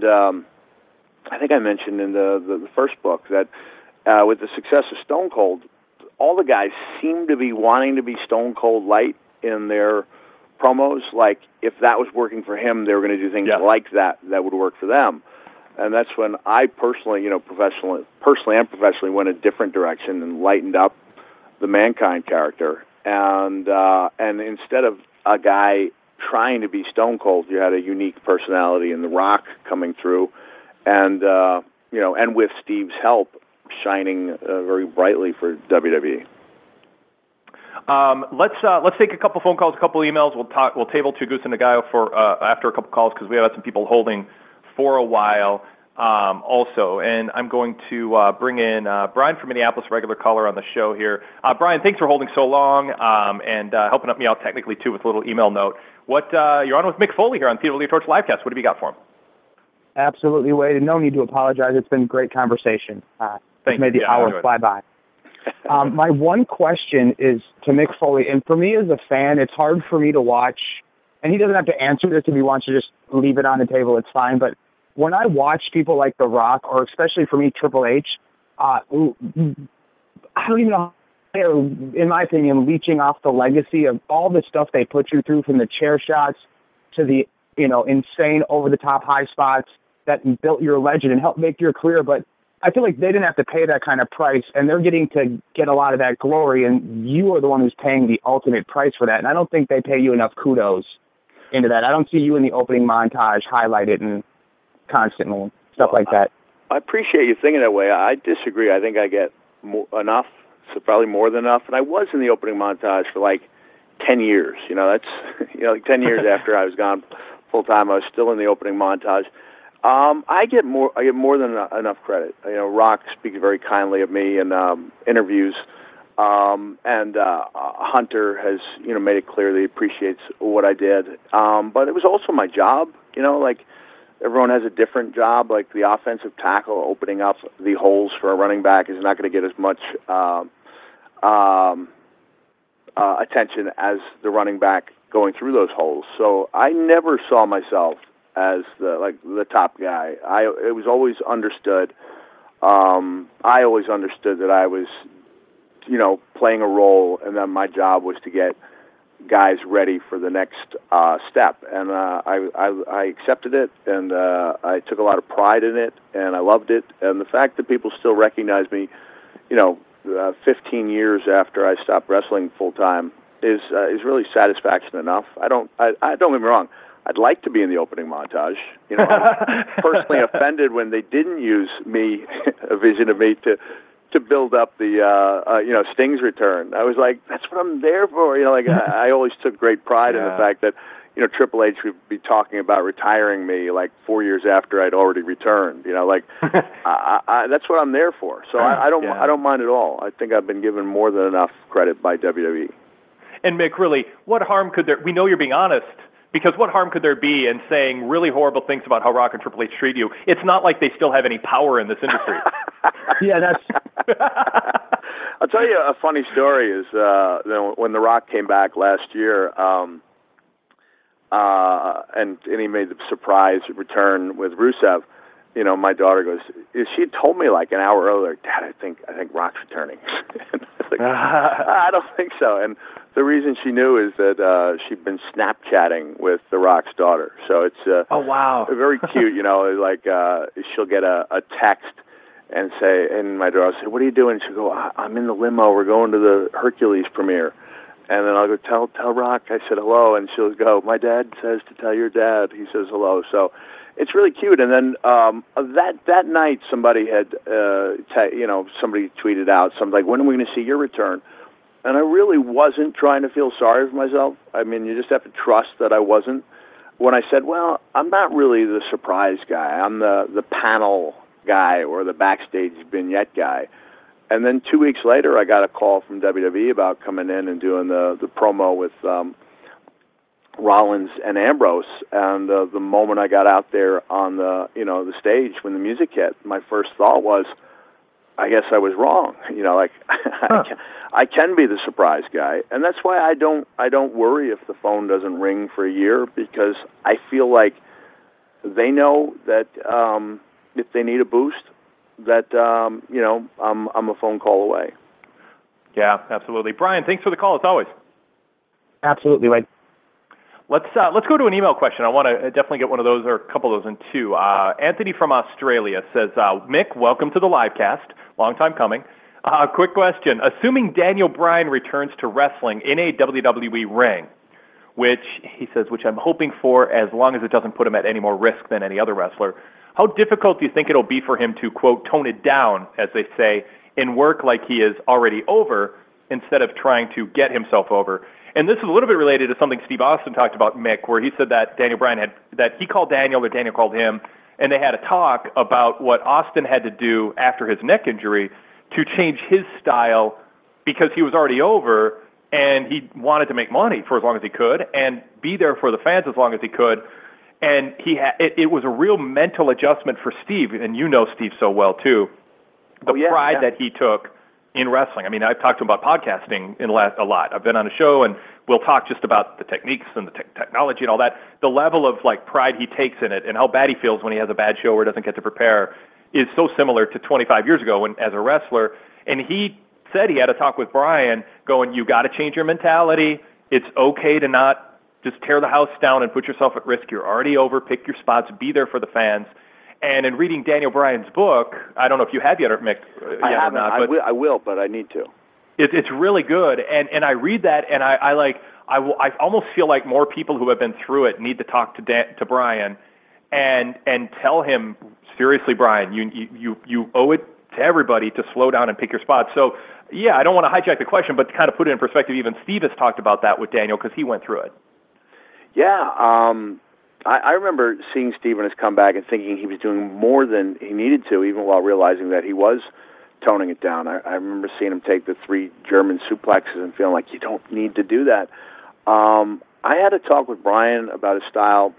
I think I mentioned in the first book that with the success of Stone Cold, all the guys seem to be wanting to be Stone Cold light in their promos. Like, if that was working for him, they were going to do things like that would work for them. And that's when I personally, personally and professionally went a different direction and lightened up the Mankind character. And instead of a guy trying to be Stone Cold, you had a unique personality in The Rock coming through, and and with Steve's help, shining very brightly for WWE. Let's take a couple phone calls, a couple emails. We'll table Chigusa Nagayo for after a couple calls because we have had some people holding for a while also. And I'm going to bring in Brian from Minneapolis, regular caller on the show here. Brian, thanks for holding so long and helping me out technically too with a little email note. You're on with Mick Foley here on Theodore Lee Torch Livecast. What have you got for him? Absolutely, Wade. No need to apologize. It's been a great conversation. It's made the hour fly by. My one question is to Mick Foley, and for me as a fan, it's hard for me to watch, and he doesn't have to answer this if he wants to just leave it on the table, it's fine, but when I watch people like The Rock, or especially for me, Triple H, I don't even know, in my opinion, leeching off the legacy of all the stuff they put you through, from the chair shots to the insane over-the-top high spots that built your legend and helped make your career, but I feel like they didn't have to pay that kind of price, and they're getting to get a lot of that glory, and you are the one who's paying the ultimate price for that, and I don't think they pay you enough kudos into that. I don't see you in the opening montage highlighted and constantly, stuff like that. I appreciate you thinking that way. I disagree. I think I get enough, so probably more than enough, and I was in the opening montage for 10 years. That's 10 years after I was gone full-time, I was still in the opening montage. I get more than enough credit. Rock speaks very kindly of me in interviews, and Hunter has made it clear that he appreciates what I did. But it was also my job. Everyone has a different job. Like the offensive tackle opening up the holes for a running back is not going to get as much attention as the running back going through those holes. So I never saw myself as the top guy. It was always understood. I always understood that I was, playing a role, and that my job was to get guys ready for the next step. And I accepted it, and I took a lot of pride in it, and I loved it. And the fact that people still recognize me, 15 years after I stopped wrestling full time is really satisfaction enough. I don't get me wrong. I'd like to be in the opening montage. You know, I'm personally offended when they didn't use me, a vision of me, to build up the Sting's return. I was like, that's what I'm there for. You know, like I always took great pride in the fact that, you know, Triple H would be talking about retiring me like 4 years after I'd already returned. You know, like that's what I'm there for. So I don't mind at all. I think I've been given more than enough credit by WWE. And Mick, really, what harm could there? We know you're being honest. Because what harm could there be in saying really horrible things about how Rock and Triple H treat you? It's not like they still have any power in this industry. Yeah, that's... I'll tell you a funny story is when The Rock came back last year, and he made the surprise return with Rusev. You know, my daughter goes, she had told me like an hour earlier, Dad, I think Rock's returning. And I was like, I don't think so. And the reason she knew is that she'd been Snapchatting with The Rock's daughter. So it's oh wow, very cute. You know, like she'll get a text and say, and my daughter will say, "What are you doing?" She'll go, "I'm in the limo. We're going to the Hercules premiere." And then I'll go, tell Rock I said hello, and she'll go, "My dad says to tell your dad he says hello." So it's really cute. And then that night, somebody had somebody tweeted out something like, "When are we going to see your return?" And I really wasn't trying to feel sorry for myself. I mean, you just have to trust that I wasn't. When I said, well, I'm not really the surprise guy. I'm the panel guy or the backstage vignette guy. And then 2 weeks later, I got a call from WWE about coming in and doing the promo with Rollins and Ambrose. And the moment I got out there on the stage when the music hit, my first thought was, I guess I was wrong. You know, like I can be the surprise guy, and that's why I don't worry if the phone doesn't ring for a year, because I feel like they know that if they need a boost, that I'm a phone call away. Yeah, absolutely. Brian, thanks for the call as always. Absolutely, Wade. Let's go to an email question. I want to definitely get one of those or a couple of those in two. Anthony from Australia says, Mick, welcome to the live cast. Long time coming. Quick question. Assuming Daniel Bryan returns to wrestling in a WWE ring, which I'm hoping for as long as it doesn't put him at any more risk than any other wrestler, how difficult do you think it'll be for him to, quote, tone it down, as they say, and work like he is already over instead of trying to get himself over? And this is a little bit related to something Steve Austin talked about, Mick, where he said that Daniel Bryan that he called Daniel or Daniel called him, and they had a talk about what Austin had to do after his neck injury to change his style because he was already over and he wanted to make money for as long as he could and be there for the fans as long as he could. And it was a real mental adjustment for Steve, and you know Steve so well too. The pride that he took in wrestling. I mean, I've talked to him about podcasting a lot. I've been on a show, and we'll talk just about the techniques and the technology and all that. The level of like pride he takes in it and how bad he feels when he has a bad show or doesn't get to prepare is so similar to 25 years ago when as a wrestler. And he said he had a talk with Brian going, you got to change your mentality. It's okay to not just tear the house down and put yourself at risk. You're already over. Pick your spots. Be there for the fans. And in reading Daniel Bryan's book, I don't know if you have yet, Mick. I haven't. Or not, but I will, but I need to. It's really good, and I read that, and I almost feel like more people who have been through it need to talk to Brian, and tell him seriously, Brian, you owe it to everybody to slow down and pick your spots. So yeah, I don't want to hijack the question, but to kind of put it in perspective, even Steve has talked about that with Daniel because he went through it. Yeah. I remember seeing Steve in his comeback and thinking he was doing more than he needed to, even while realizing that he was toning it down. I remember seeing him take the 3 German suplexes and feeling like you don't need to do that. I had a talk with Brian about his style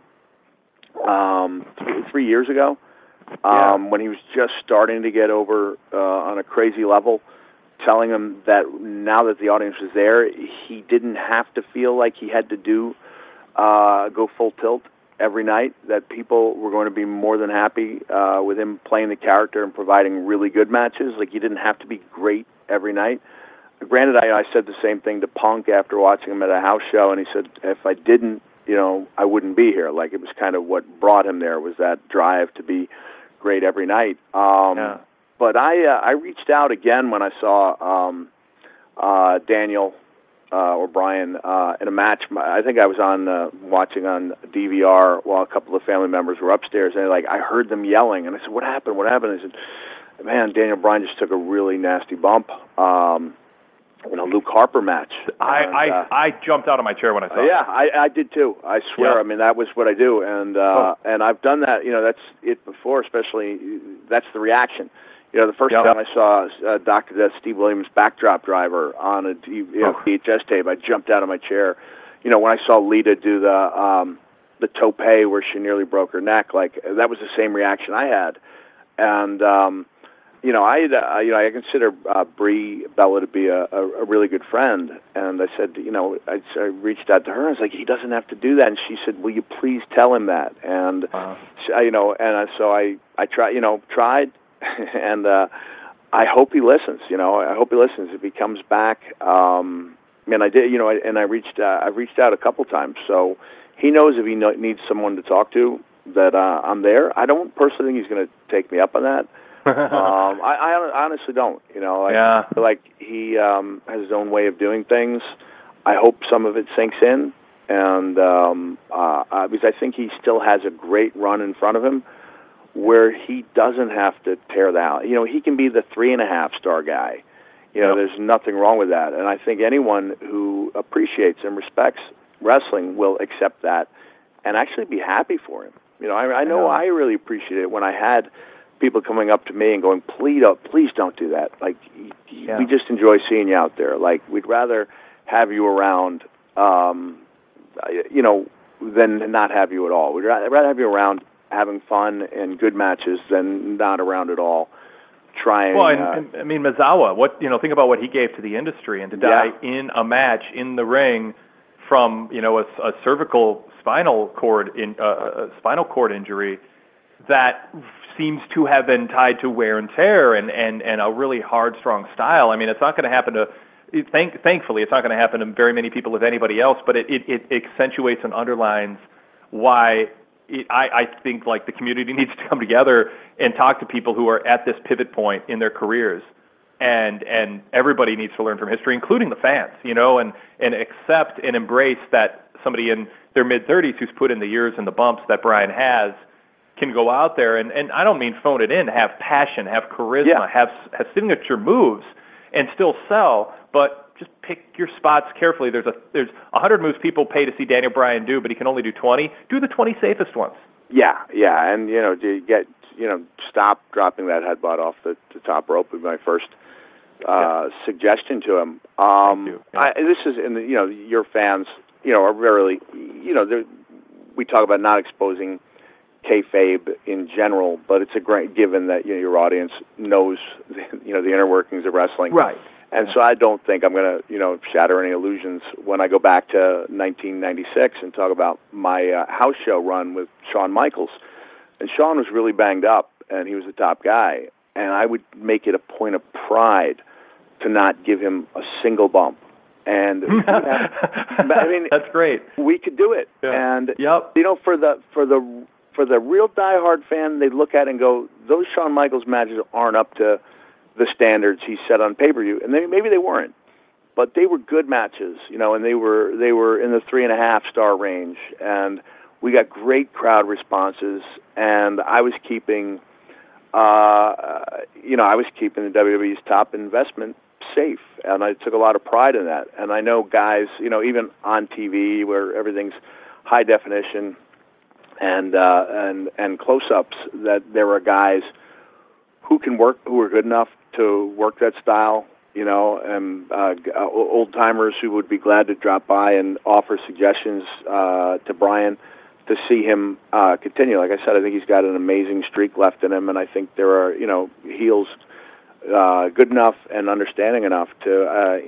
3 years ago when he was just starting to get over on a crazy level, telling him that now that the audience was there, he didn't have to feel like he had to go full tilt every night, that people were going to be more than happy with him playing the character and providing really good matches. Like, you didn't have to be great every night. Granted, I said the same thing to Punk after watching him at a house show, and he said, if I didn't, I wouldn't be here. Like, it was kind of what brought him there, was that drive to be great every night. But I reached out again when I saw Daniel or Brian, in a match. I think I was on watching on DVR while a couple of family members were upstairs, and I heard them yelling, and I said, "What happened? What happened?" I said, "Man, Daniel Bryan just took a really nasty bump in a Luke Harper match." I jumped out of my chair when I saw it. Yeah, I did too. I swear. Yeah. I mean, that was what I do, and I've done that. That's it before. Especially, that's the reaction. The first time I saw Dr. Death Steve Williams backdrop driver on a VHS tape, I jumped out of my chair. When I saw Lita do the tope where she nearly broke her neck, that was the same reaction I had. And I consider Brie Bella to be a really good friend, and I said, I reached out to her. I was like, he doesn't have to do that, and she said, will you please tell him that? And so I tried. And I hope he listens. I hope he listens. If he comes back, and I did. And I reached out a couple times, so he knows if he needs someone to talk to, that I'm there. I don't personally think he's going to take me up on that. I honestly don't. I feel like he has his own way of doing things. I hope some of it sinks in, and because I think he still has a great run in front of him, where he doesn't have to tear the house. He can be the 3.5-star guy. There's nothing wrong with that. And I think anyone who appreciates and respects wrestling will accept that and actually be happy for him. I know I really appreciated it when I had people coming up to me and going, please don't do that. We just enjoy seeing you out there. We'd rather have you around, than not have you at all. We'd rather have you around having fun and good matches than not around at all. Trying. Well, and I mean, Misawa. Think about what he gave to the industry, and to die in a match in the ring from a cervical spinal cord injury that seems to have been tied to wear and tear and a really hard, strong style. I mean, it's not going to happen to. Thankfully, it's not going to happen to very many people, if anybody else. But it accentuates and underlines why. I think the community needs to come together and talk to people who are at this pivot point in their careers, and everybody needs to learn from history, including the fans, and accept and embrace that somebody in their mid-30s who's put in the years and the bumps that Brian has can go out there and I don't mean phone it in, have passion, have charisma, have signature moves, and still sell, but just pick your spots carefully. There's 100 moves people pay to see Daniel Bryan do, but he can only do 20. Do the 20 safest ones. Yeah, and stop dropping that headbutt off the top rope would be my first suggestion to him. Thank you. Yeah. This is your fans, are very, we talk about not exposing kayfabe in general, but it's a great given that your audience knows the inner workings of wrestling, right? And so I don't think I'm going to, shatter any illusions when I go back to 1996 and talk about my house show run with Shawn Michaels. And Shawn was really banged up, and he was the top guy. And I would make it a point of pride to not give him a single bump. And that's great. We could do it. Yeah. And for the real diehard fan, they look at it and go, those Shawn Michaels matches aren't up to the standards he set on pay-per-view, and maybe they weren't, but they were good matches, and they were in the 3.5-star range, and we got great crowd responses, and I was keeping, the WWE's top investment safe, and I took a lot of pride in that, and I know guys, even on TV where everything's high definition and close-ups, that there are guys who are good enough to work that style, and old-timers who would be glad to drop by and offer suggestions to Brian to see him continue. Like I said, I think he's got an amazing streak left in him, and I think there are, heels good enough and understanding enough to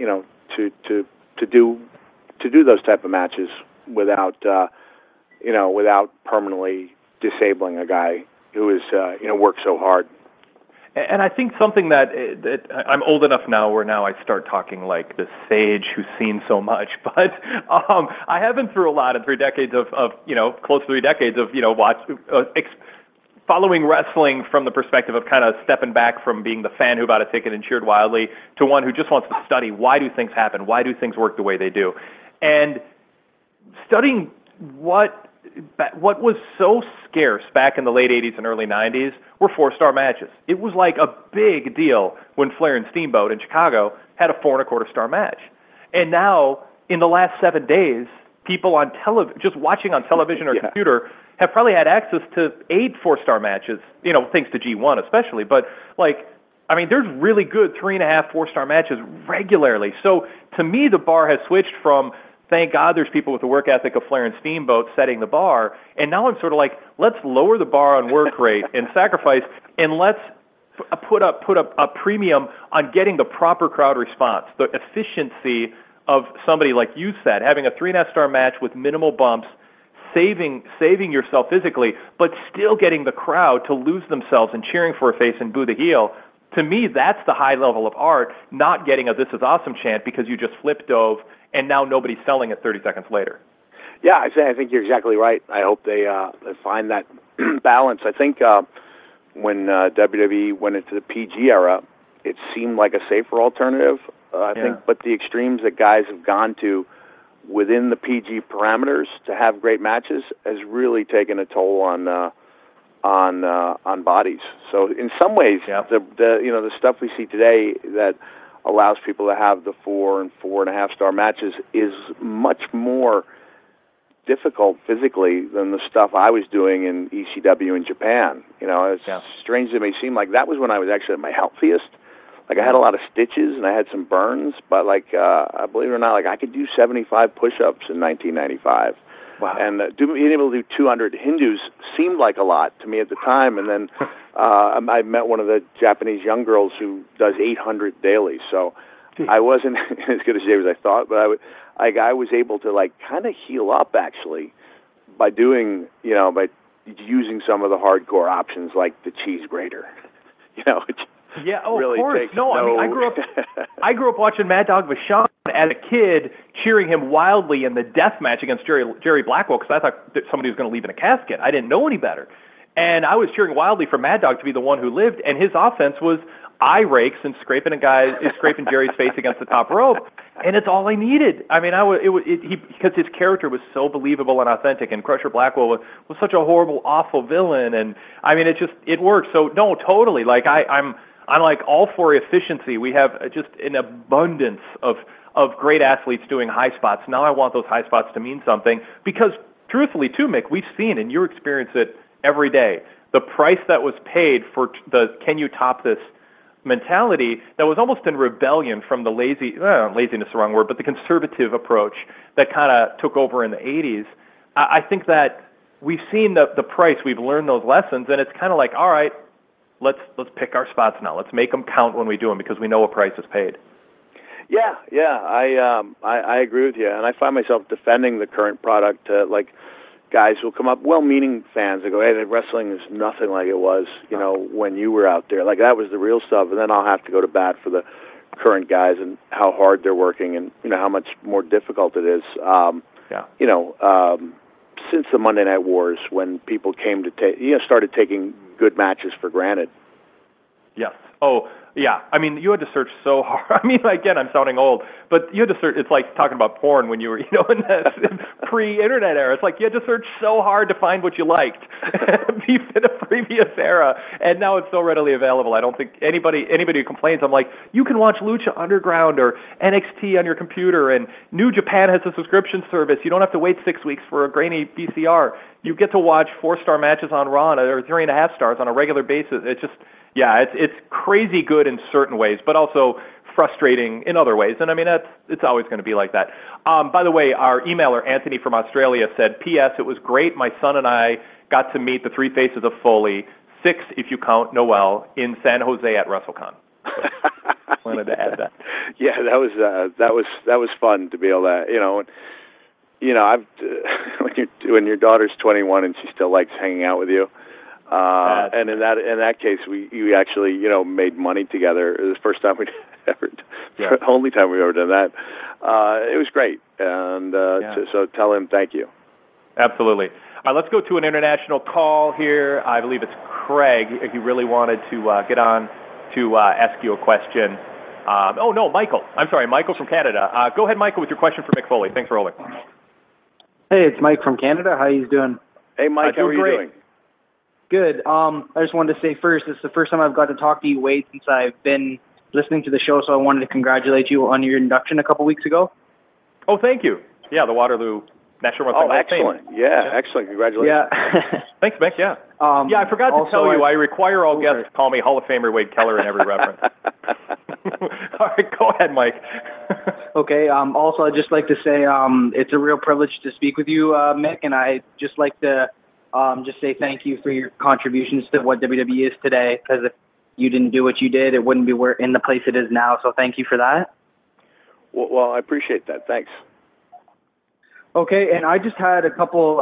do those type of matches without permanently disabling a guy who is worked so hard. And I think something that I'm old enough now where now I start talking like the sage who's seen so much, but I have been through a lot in 3 decades of close to 3 decades of following wrestling from the perspective of kind of stepping back from being the fan who bought a ticket and cheered wildly to one who just wants to study why do things happen, why do things work the way they do, and studying what was so scarce back in the late 80s and early 90s were 4-star matches. It was like a big deal when Flair and Steamboat in Chicago had a 4.25-star match. And now, in the last 7 days, people on just watching on television or computer have probably had access to 8 4-star matches, thanks to G1 especially. But, there's really good 3.5, 4-star matches regularly. So, to me, the bar has switched from, thank God there's people with the work ethic of Flair and Steamboat setting the bar, and now I'm sort of like, let's lower the bar on work rate and sacrifice, and let's put up a premium on getting the proper crowd response, the efficiency of somebody like you said, having a 3.5-star match with minimal bumps, saving yourself physically, but still getting the crowd to lose themselves and cheering for a face and boo the heel. To me, that's the high level of art, not getting a "this is awesome" chant because you just flip dove and now nobody's selling it 30 seconds later. Yeah, I think you're exactly right. I hope they find that balance. I think when WWE went into the PG era, it seemed like a safer alternative. I think, but the extremes that guys have gone to within the PG parameters to have great matches has really taken a toll on bodies. So in some ways, the stuff we see today that allows people to have the 4 and 4.5-star matches is much more difficult physically than the stuff I was doing in ECW in Japan. As strange as it may seem, like that was when I was actually at my healthiest. Like I had a lot of stitches and I had some burns, but believe it or not, I could do 75 push-ups in 1995. Wow. And being able to do 200 Hindus seemed like a lot to me at the time. And then I met one of the Japanese young girls who does 800 daily. So I wasn't as good a shape as I thought, but I was able to kind of heal up actually by doing, by using some of the hardcore options like the cheese grater. Yeah, really of course. I grew up watching Mad Dog Vachon as a kid, cheering him wildly in the death match against Jerry Blackwell because I thought that somebody was going to leave in a casket. I didn't know any better. And I was cheering wildly for Mad Dog to be the one who lived, and his offense was eye rakes and scraping Jerry's face against the top rope, and it's all I needed. Because his character was so believable and authentic, and Crusher Blackwell was such a horrible, awful villain, and it worked. So no, totally. I'm all for efficiency. We have just an abundance of great athletes doing high spots. Now I want those high spots to mean something because, truthfully, too, Mick, we've seen, and you experience it every day, the price that was paid for the "can you top this" mentality that was almost in rebellion from the laziness is the wrong word, but the conservative approach that kind of took over in the 80s. I think that we've seen the price, we've learned those lessons, and it's kind of like, all right, let's pick our spots now. Let's make them count when we do them because we know a price is paid. Yeah, I agree with you, and I find myself defending the current product. Guys will come up, well-meaning fans, that go, "Hey, wrestling is nothing like it was, when you were out there. That was the real stuff." And then I'll have to go to bat for the current guys and how hard they're working, and how much more difficult it is. Since the Monday Night Wars, when people came to started taking good matches for granted. Yes. Oh, yeah. You had to search so hard. Again, I'm sounding old, but you had to search. It's like talking about porn when you were, in the pre-internet era. It's like you had to search so hard to find what you liked in a previous era, and now it's so readily available. I don't think anybody who complains, I'm like, you can watch Lucha Underground or NXT on your computer, and New Japan has a subscription service. You don't have to wait 6 weeks for a grainy VCR. You get to watch 4-star matches on Raw or 3.5 stars on a regular basis. It's just, it's crazy good in certain ways, but also frustrating in other ways. And it's always going to be like that. By the way, our emailer, Anthony from Australia, said, P.S. It was great. My son and I got to meet the 3 faces of Foley, 6 if you count Noel, in San Jose at WrestleCon. So, wanted to add that. Yeah, that was fun to be able to, I've when your daughter's 21 and she still likes hanging out with you. And in that case, we actually, made money together. It was the first time we'd only time we've ever done that. It was great. And so tell him thank you. Absolutely. Let's go to an international call here. I believe it's Craig. He really wanted to get on to ask you a question. Michael. I'm sorry, Michael from Canada. Go ahead, Michael, with your question for Mick Foley. Thanks for holding. Hey, it's Mike from Canada. How are you doing? Hey, Mike. How are you doing? Good. I just wanted to say first, it's the first time I've got to talk to you, Wade, since I've been listening to the show, so I wanted to congratulate you on your induction a couple weeks ago. Oh, thank you. Yeah, the Waterloo National Wrestling Hall of Fame. Excellent. Yeah, excellent. Congratulations. Yeah. Thanks, Mick. Yeah. I forgot to tell you, I require all guests to call me Hall of Famer Wade Keller in every reference. All right, go ahead, Mike. Okay. Also, I'd just like to say it's a real privilege to speak with you, Mick, and I'd just like to just say thank you for your contributions to what WWE is today, because if you didn't do what you did, it wouldn't be in the place it is now, so thank you for that. Well, I appreciate that. Thanks. Okay, and I just had a couple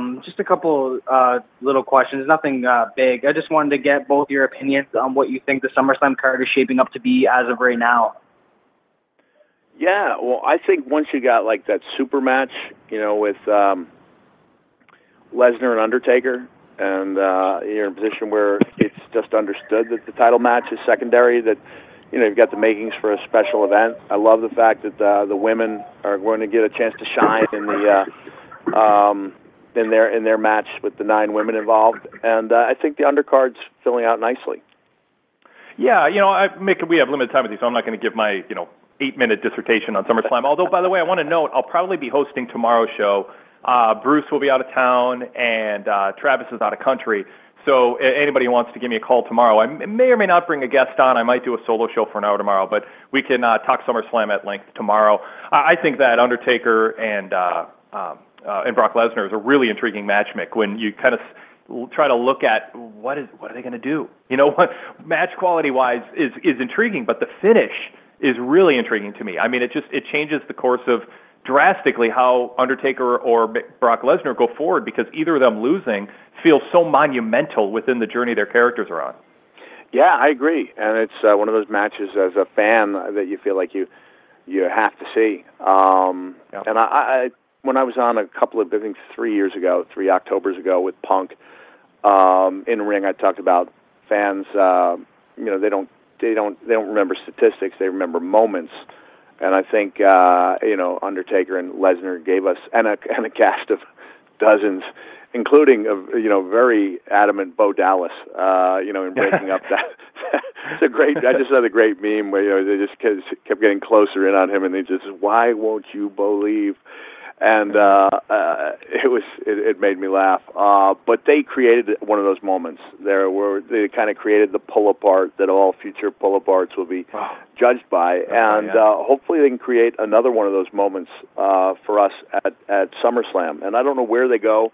little questions, nothing big. I just wanted to get both your opinions on what you think the SummerSlam card is shaping up to be as of right now. Yeah, well, I think once you got like that super match, with Lesnar and Undertaker, and you're in a position where it's just understood that the title match is secondary, that you've got the makings for a special event. I love the fact that the women are going to get a chance to shine in their match with the 9 women involved, and I think the undercard's filling out nicely. Yeah, Mick, we have limited time with you, so I'm not going to give my 8-minute dissertation on SummerSlam. Although, by the way, I want to note I'll probably be hosting tomorrow's show. Bruce will be out of town, and Travis is out of country. So anybody who wants to give me a call tomorrow, I may or may not bring a guest on. I might do a solo show for an hour tomorrow, but we can talk SummerSlam at length tomorrow. I think that Undertaker and Brock Lesnar is a really intriguing match, Mick, when you kind of try to look at what are they going to do? What match quality-wise is intriguing, but the finish is really intriguing to me. I mean, it changes the course of drastically how Undertaker or Brock Lesnar go forward, because either of them losing feels so monumental within the journey their characters are on. Yeah, I agree, and it's one of those matches as a fan that you feel like you have to see. And I when I was on a couple of, I think 3 Octobers ago with Punk in ring, I talked about fans. They don't remember statistics; they remember moments. And I think Undertaker and Lesnar gave us and a cast of dozens, including a very adamant Bo Dallas, in breaking up that. It's a great. I just had a great meme where they just kept getting closer in on him, and they just, why won't you believe? And it made me laugh. But they created one of those moments there where they kind of created the pull apart that all future pull aparts will be judged by, and hopefully they can create another one of those moments for us at SummerSlam. And I don't know where they go,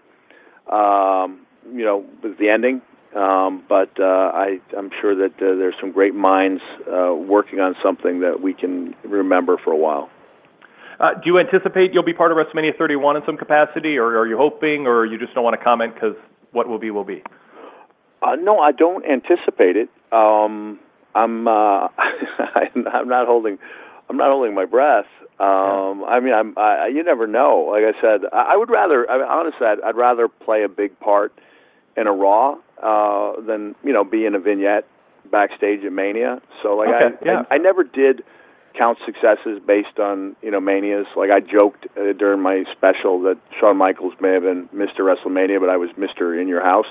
with the ending, but I'm sure that there's some great minds working on something that we can remember for a while. Do you anticipate you'll be part of WrestleMania 31 in some capacity, or are you hoping, or you just don't want to comment because what will be will be? No, I don't anticipate it. I'm not holding my breath. I mean, you never know. Like I said, I'd rather play a big part in a Raw than be in a vignette backstage at Mania. So I never did count successes based on manias. Like I joked during my special that Shawn Michaels may have been Mr. WrestleMania, but I was Mr. In Your House.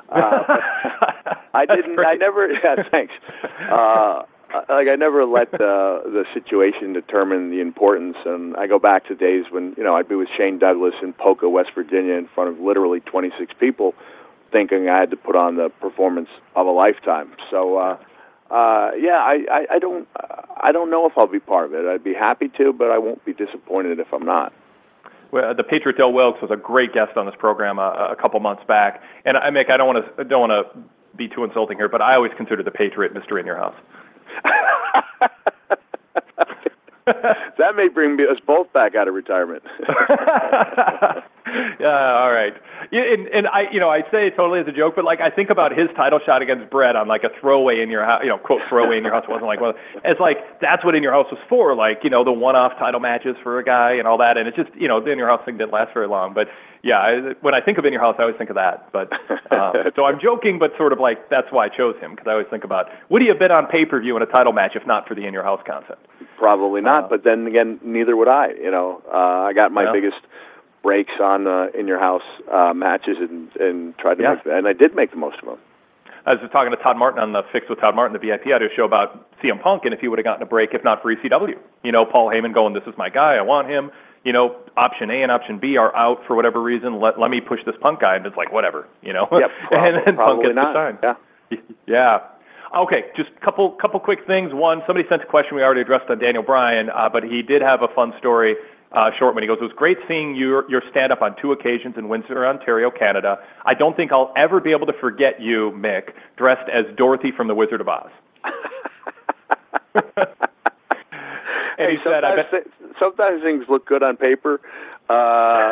I didn't. Great. I never. Yeah, thanks. I never let the situation determine the importance. And I go back to days when I'd be with Shane Douglas in Poca, West Virginia, in front of literally 26 people, thinking I had to put on the performance of a lifetime. So. I don't know if I'll be part of it. I'd be happy to, but I won't be disappointed if I'm not. Well, the Patriot Del Wilkes was a great guest on this program a couple months back, and I don't want to be too insulting here, but I always consider the Patriot Mr. In Your House. That may bring us both back out of retirement. All right. Yeah, and I say it totally as a joke, but like I think about his title shot against Brett on like a throwaway in your house, quote throwaway in your house. It wasn't like, well, it's like that's what In Your House was for, like, the one-off title matches for a guy and all that. And it's just, the In Your House thing didn't last very long. But yeah, when I think of In Your House, I always think of that. But so I'm joking, but sort of like that's why I chose him, because I always think about, would he have been on pay-per-view in a title match if not for the In Your House concept? Probably not. But then again, neither would I. I got my biggest breaks on In Your House matches and tried to make them, and I did make the most of them. I was talking to Todd Martin on the Fix with Todd Martin, the VIP audio show, about CM Punk, and if he would have gotten a break if not for ECW. Paul Heyman going, this is my guy, I want him. Option A and option B are out for whatever reason. Let me push this Punk guy, and it's like, whatever, Yep, and Punk gets not. the sign. Yeah. Yeah. Okay, just a couple quick things. One, somebody sent a question we already addressed on Daniel Bryan, but he did have a fun story. Shortman, he goes, it was great seeing your stand-up on 2 occasions in Windsor, Ontario, Canada. I don't think I'll ever be able to forget you, Mick, dressed as Dorothy from The Wizard of Oz. And he said, sometimes things look good on paper. I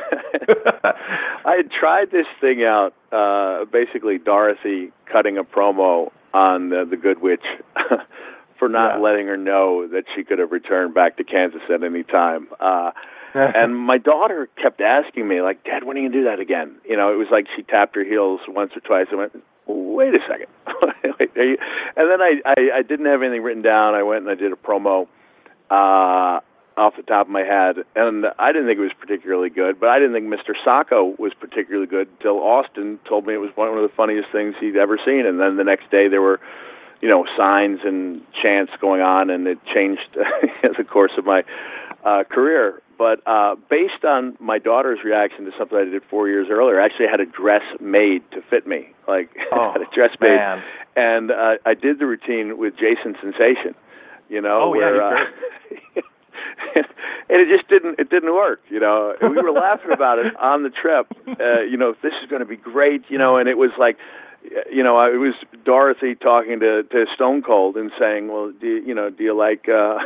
had tried this thing out, basically Dorothy cutting a promo on the Good Witch for not letting her know that she could have returned back to Kansas at any time. And my daughter kept asking me, like, Dad, when are you going to do that again? It was like she tapped her heels once or twice. I went, wait a second. And then I didn't have anything written down. I went and I did a promo off the top of my head, and I didn't think it was particularly good, but I didn't think Mr. Sacco was particularly good until Austin told me it was one of the funniest things he'd ever seen. And then the next day there were signs and chants going on, and it changed the course of my career. But based on my daughter's reaction to something I did 4 years earlier, I actually had a dress made to fit me. Like, had a dress made. Man. And I did the routine with Jason Sensation, where, and it didn't work, We were laughing about it on the trip, this is going to be great, and it was like, it was Dorothy talking to Stone Cold and saying, well, do you like, do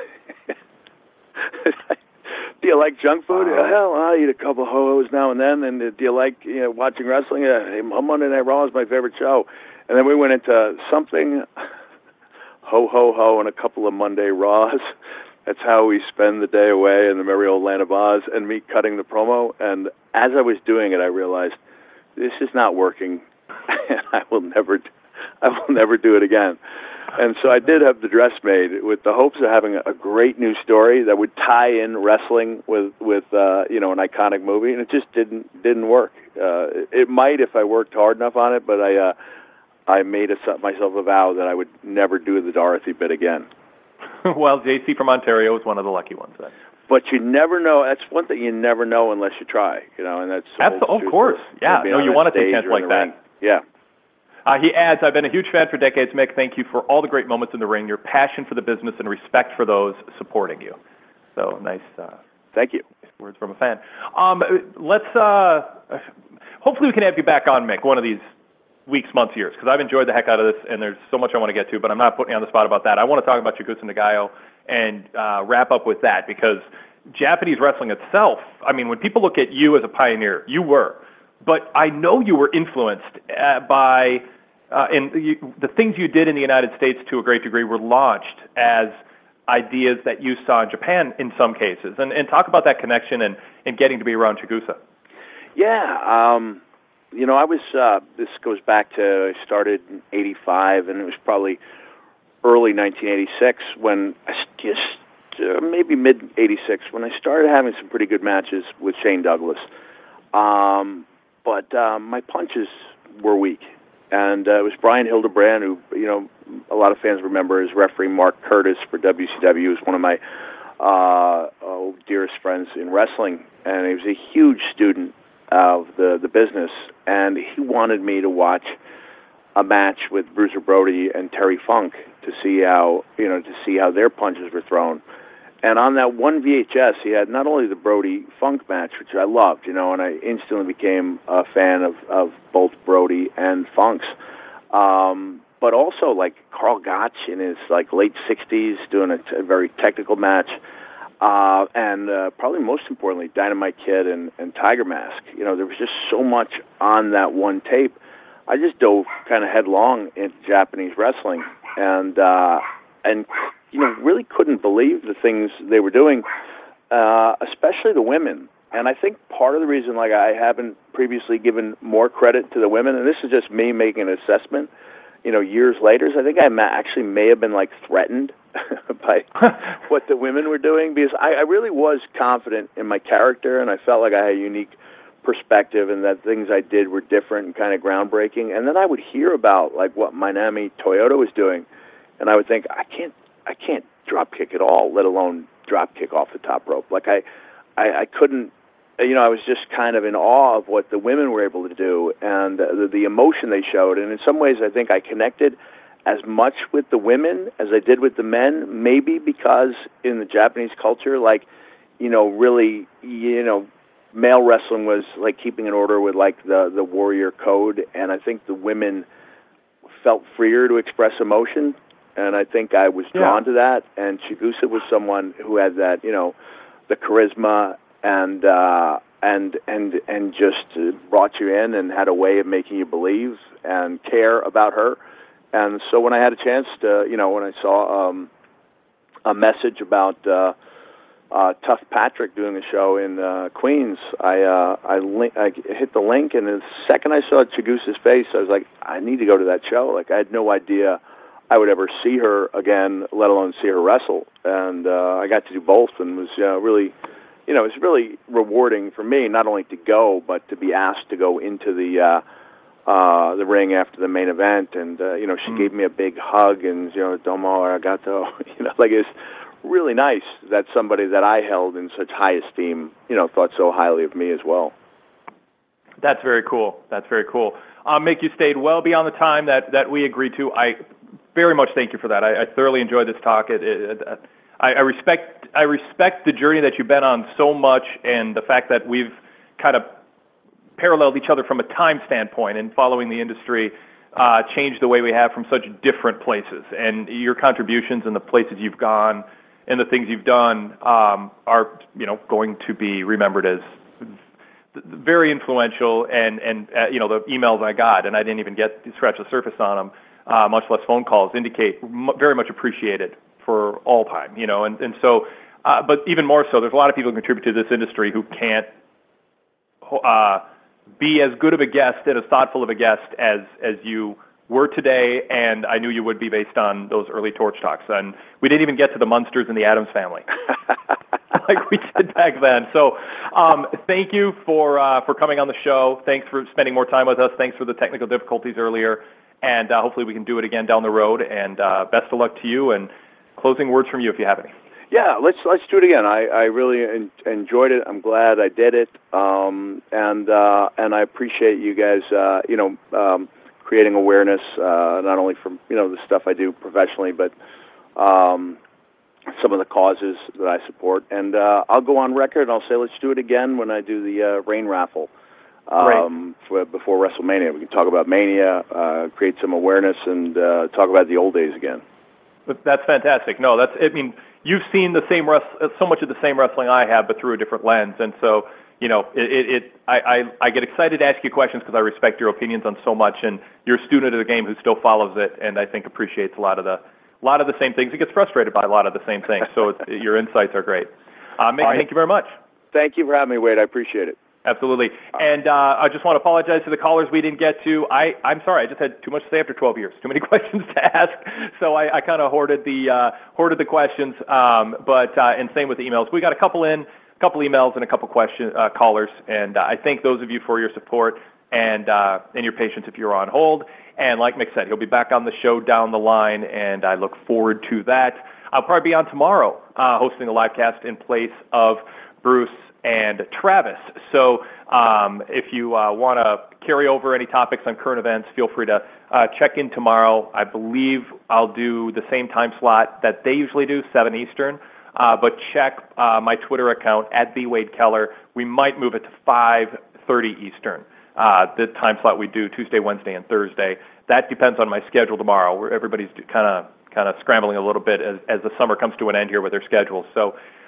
you like junk food? Hell, I'll eat a couple of ho-hos now and then. And do you like watching wrestling? Monday Night Raw is my favorite show. And then we went into something, ho, and a couple of Monday Raws. That's how we spend the day away in the merry old land of Oz, and me cutting the promo. And as I was doing it, I realized this is not working, and I will never do it again. And so I did have the dress made with the hopes of having a great new story that would tie in wrestling with an iconic movie, and it just didn't work. It might if I worked hard enough on it, but I made myself a vow that I would never do the Dorothy bit again. Well, JC from Ontario is one of the lucky ones then. But you never know. That's one thing you never know unless you try. And that's of course. Yeah. No, you want to take chances like that. Ring. Yeah. He adds, I've been a huge fan for decades, Mick. Thank you for all the great moments in the ring, your passion for the business, and respect for those supporting you. So nice. Thank you. Words from a fan. Let's. Hopefully, we can have you back on, Mick, one of these weeks, months, years, because I've enjoyed the heck out of this, and there's so much I want to get to, but I'm not putting you on the spot about that. I want to talk about Chigusa Nagayo and wrap up with that, because Japanese wrestling itself, I mean, when people look at you as a pioneer, you were, but I know you were influenced by, the things you did in the United States to a great degree were launched as ideas that you saw in Japan in some cases, and talk about that connection and getting to be around Chigusa. Yeah, I was, this goes back to, I started in 85, and it was probably early 1986 when maybe mid-86, when I started having some pretty good matches with Shane Douglas. But my punches were weak. And it was Brian Hildebrand, who, a lot of fans remember as referee Mark Curtis for WCW, who was one of my dearest friends in wrestling. And he was a huge student of the business, and he wanted me to watch a match with Bruiser Brody and Terry Funk to see how their punches were thrown. And on that one VHS, he had not only the Brody Funk match, which I loved, and I instantly became a fan of both Brody and Funk's, but also like Carl Gotch in his late 60s doing a very technical match. and probably most importantly, Dynamite Kid and Tiger Mask. You know, there was just so much on that one tape. I just dove kind of headlong into Japanese wrestling, and you know, really couldn't believe the things they were doing, especially the women. And I think part of the reason, like, I haven't previously given more credit to the women, and this is just me making an assessment, you know, years later, I think I actually may have been, like, threatened by what the women were doing, because I really was confident in my character, and I felt like I had a unique perspective and that things I did were different and kind of groundbreaking. And then I would hear about, like, what Manami Toyota was doing, and I would think, I can't drop kick at all, let alone drop kick off the top rope. Like, I couldn't, you know, I was just kind of in awe of what the women were able to do and the emotion they showed. And in some ways, I think I connected as much with the women as I did with the men, maybe because in the Japanese culture, like, you know, really, you know, male wrestling was like keeping in order with, like, the warrior code. And I think the women felt freer to express emotion. And I think I was drawn to that. And Chigusa was someone who had that, you know, the charisma and just brought you in and had a way of making you believe and care about her. And so when I had a chance to, you know, when I saw a message about Tough Patrick doing a show in Queens, I hit the link, and the second I saw Chigusa's face, I was like, I need to go to that show. Like, I had no idea I would ever see her again, let alone see her wrestle. And I got to do both, and was really, you know, it was really rewarding for me, not only to go, but to be asked to go into the ring after the main event. And, you know, she gave me a big hug, and, you know, domo arigato, you know, like, it's really nice that somebody that I held in such high esteem, you know, thought so highly of me as well. That's very cool. That's very cool. Mick, you stayed well beyond the time that we agreed to. I very much thank you for that. I thoroughly enjoyed this talk. I respect the journey that you've been on so much, and the fact that we've kind of paralleled each other from a time standpoint and following the industry changed the way we have from such different places. And your contributions and the places you've gone and the things you've done are, you know, going to be remembered as very influential. And you know, the emails I got, and I didn't even get to scratch the surface on them, much less phone calls, indicate very much appreciated for all time, you know. And so, but even more so, there's a lot of people who contribute to this industry who can't be as good of a guest and as thoughtful of a guest as you were today, and I knew you would be based on those early Torch Talks. And we didn't even get to the Munsters and the Addams Family like we did back then. So thank you for coming on the show. Thanks for spending more time with us. Thanks for the technical difficulties earlier. And hopefully we can do it again down the road. And best of luck to you, and closing words from you if you have any. Yeah, let's do it again. I really enjoyed it. I'm glad I did it, and I appreciate you guys, you know, creating awareness not only from, you know, the stuff I do professionally, but some of the causes that I support. And I'll go on record and I'll say let's do it again when I do the rain raffle before WrestleMania. We can talk about Mania, create some awareness, and talk about the old days again. That's fantastic. No, I mean, you've seen the same so much of the same wrestling I have, but through a different lens. And so, you know, I get excited to ask you questions because I respect your opinions on so much, and you're a student of the game who still follows it, and I think appreciates a lot of the same things. He gets frustrated by a lot of the same things. So your insights are great. Mick, thank you very much. Thank you for having me, Wade. I appreciate it. Absolutely. And I just want to apologize to the callers we didn't get to. I'm sorry. I just had too much to say after 12 years. Too many questions to ask. So I kind of hoarded the questions. And same with the emails. We got a couple emails and a couple callers. And I thank those of you for your support and your patience if you're on hold. And like Mick said, he'll be back on the show down the line, and I look forward to that. I'll probably be on tomorrow hosting a live cast in place of Bruce and Travis. So if you want to carry over any topics on current events, feel free to check in tomorrow. I believe I'll do the same time slot that they usually do, 7 Eastern. But check my Twitter account, @BWadeKeller. We might move it to 5:30 Eastern, the time slot we do Tuesday, Wednesday, and Thursday. That depends on my schedule tomorrow, where everybody's kind of scrambling a little bit as the summer comes to an end here with their schedules. So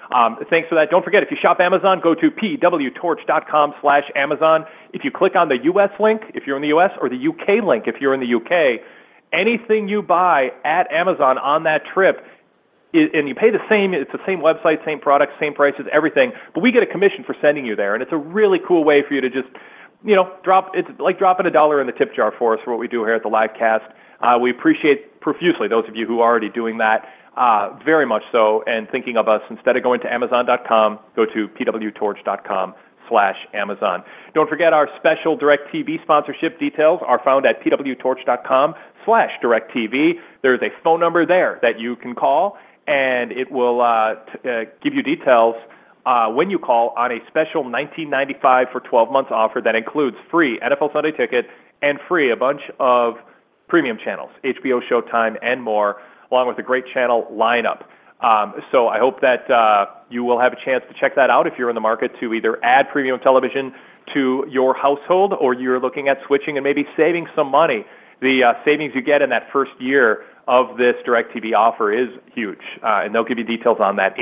Thanks for that. Don't forget, if you shop Amazon, go to pwtorch.com/Amazon. If you click on the U.S. link, if you're in the U.S., or the U.K. link, if you're in the U.K., anything you buy at Amazon on that trip, and you pay the same, it's the same website, same products, same prices, everything, but we get a commission for sending you there, and it's a really cool way for you to just, it's like dropping $1 in the tip jar for us for what we do here at the live cast. We appreciate profusely those of you who are already doing that, very much so, and thinking of us. Instead of going to Amazon.com, go to pwtorch.com/Amazon. Don't forget our special DirecTV sponsorship details are found at pwtorch.com/DirecTV. There's a phone number there that you can call, and it will give you details when you call on a special $19.95 for 12 months offer that includes free NFL Sunday Ticket and free a bunch of premium channels, HBO, Showtime, and more, along with a great channel lineup. So I hope that you will have a chance to check that out if you're in the market to either add premium television to your household, or you're looking at switching and maybe saving some money. The savings you get in that first year of this DirecTV offer is huge, and they'll give you details on that,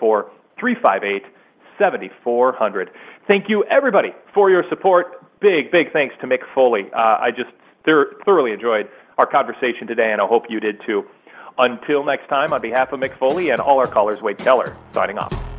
844-358-7400. Thank you, everybody, for your support. Big thanks to Mick Foley. I just thoroughly enjoyed our conversation today, and I hope you did too. Until next time, on behalf of Mick Foley and all our callers, Wade Keller, signing off.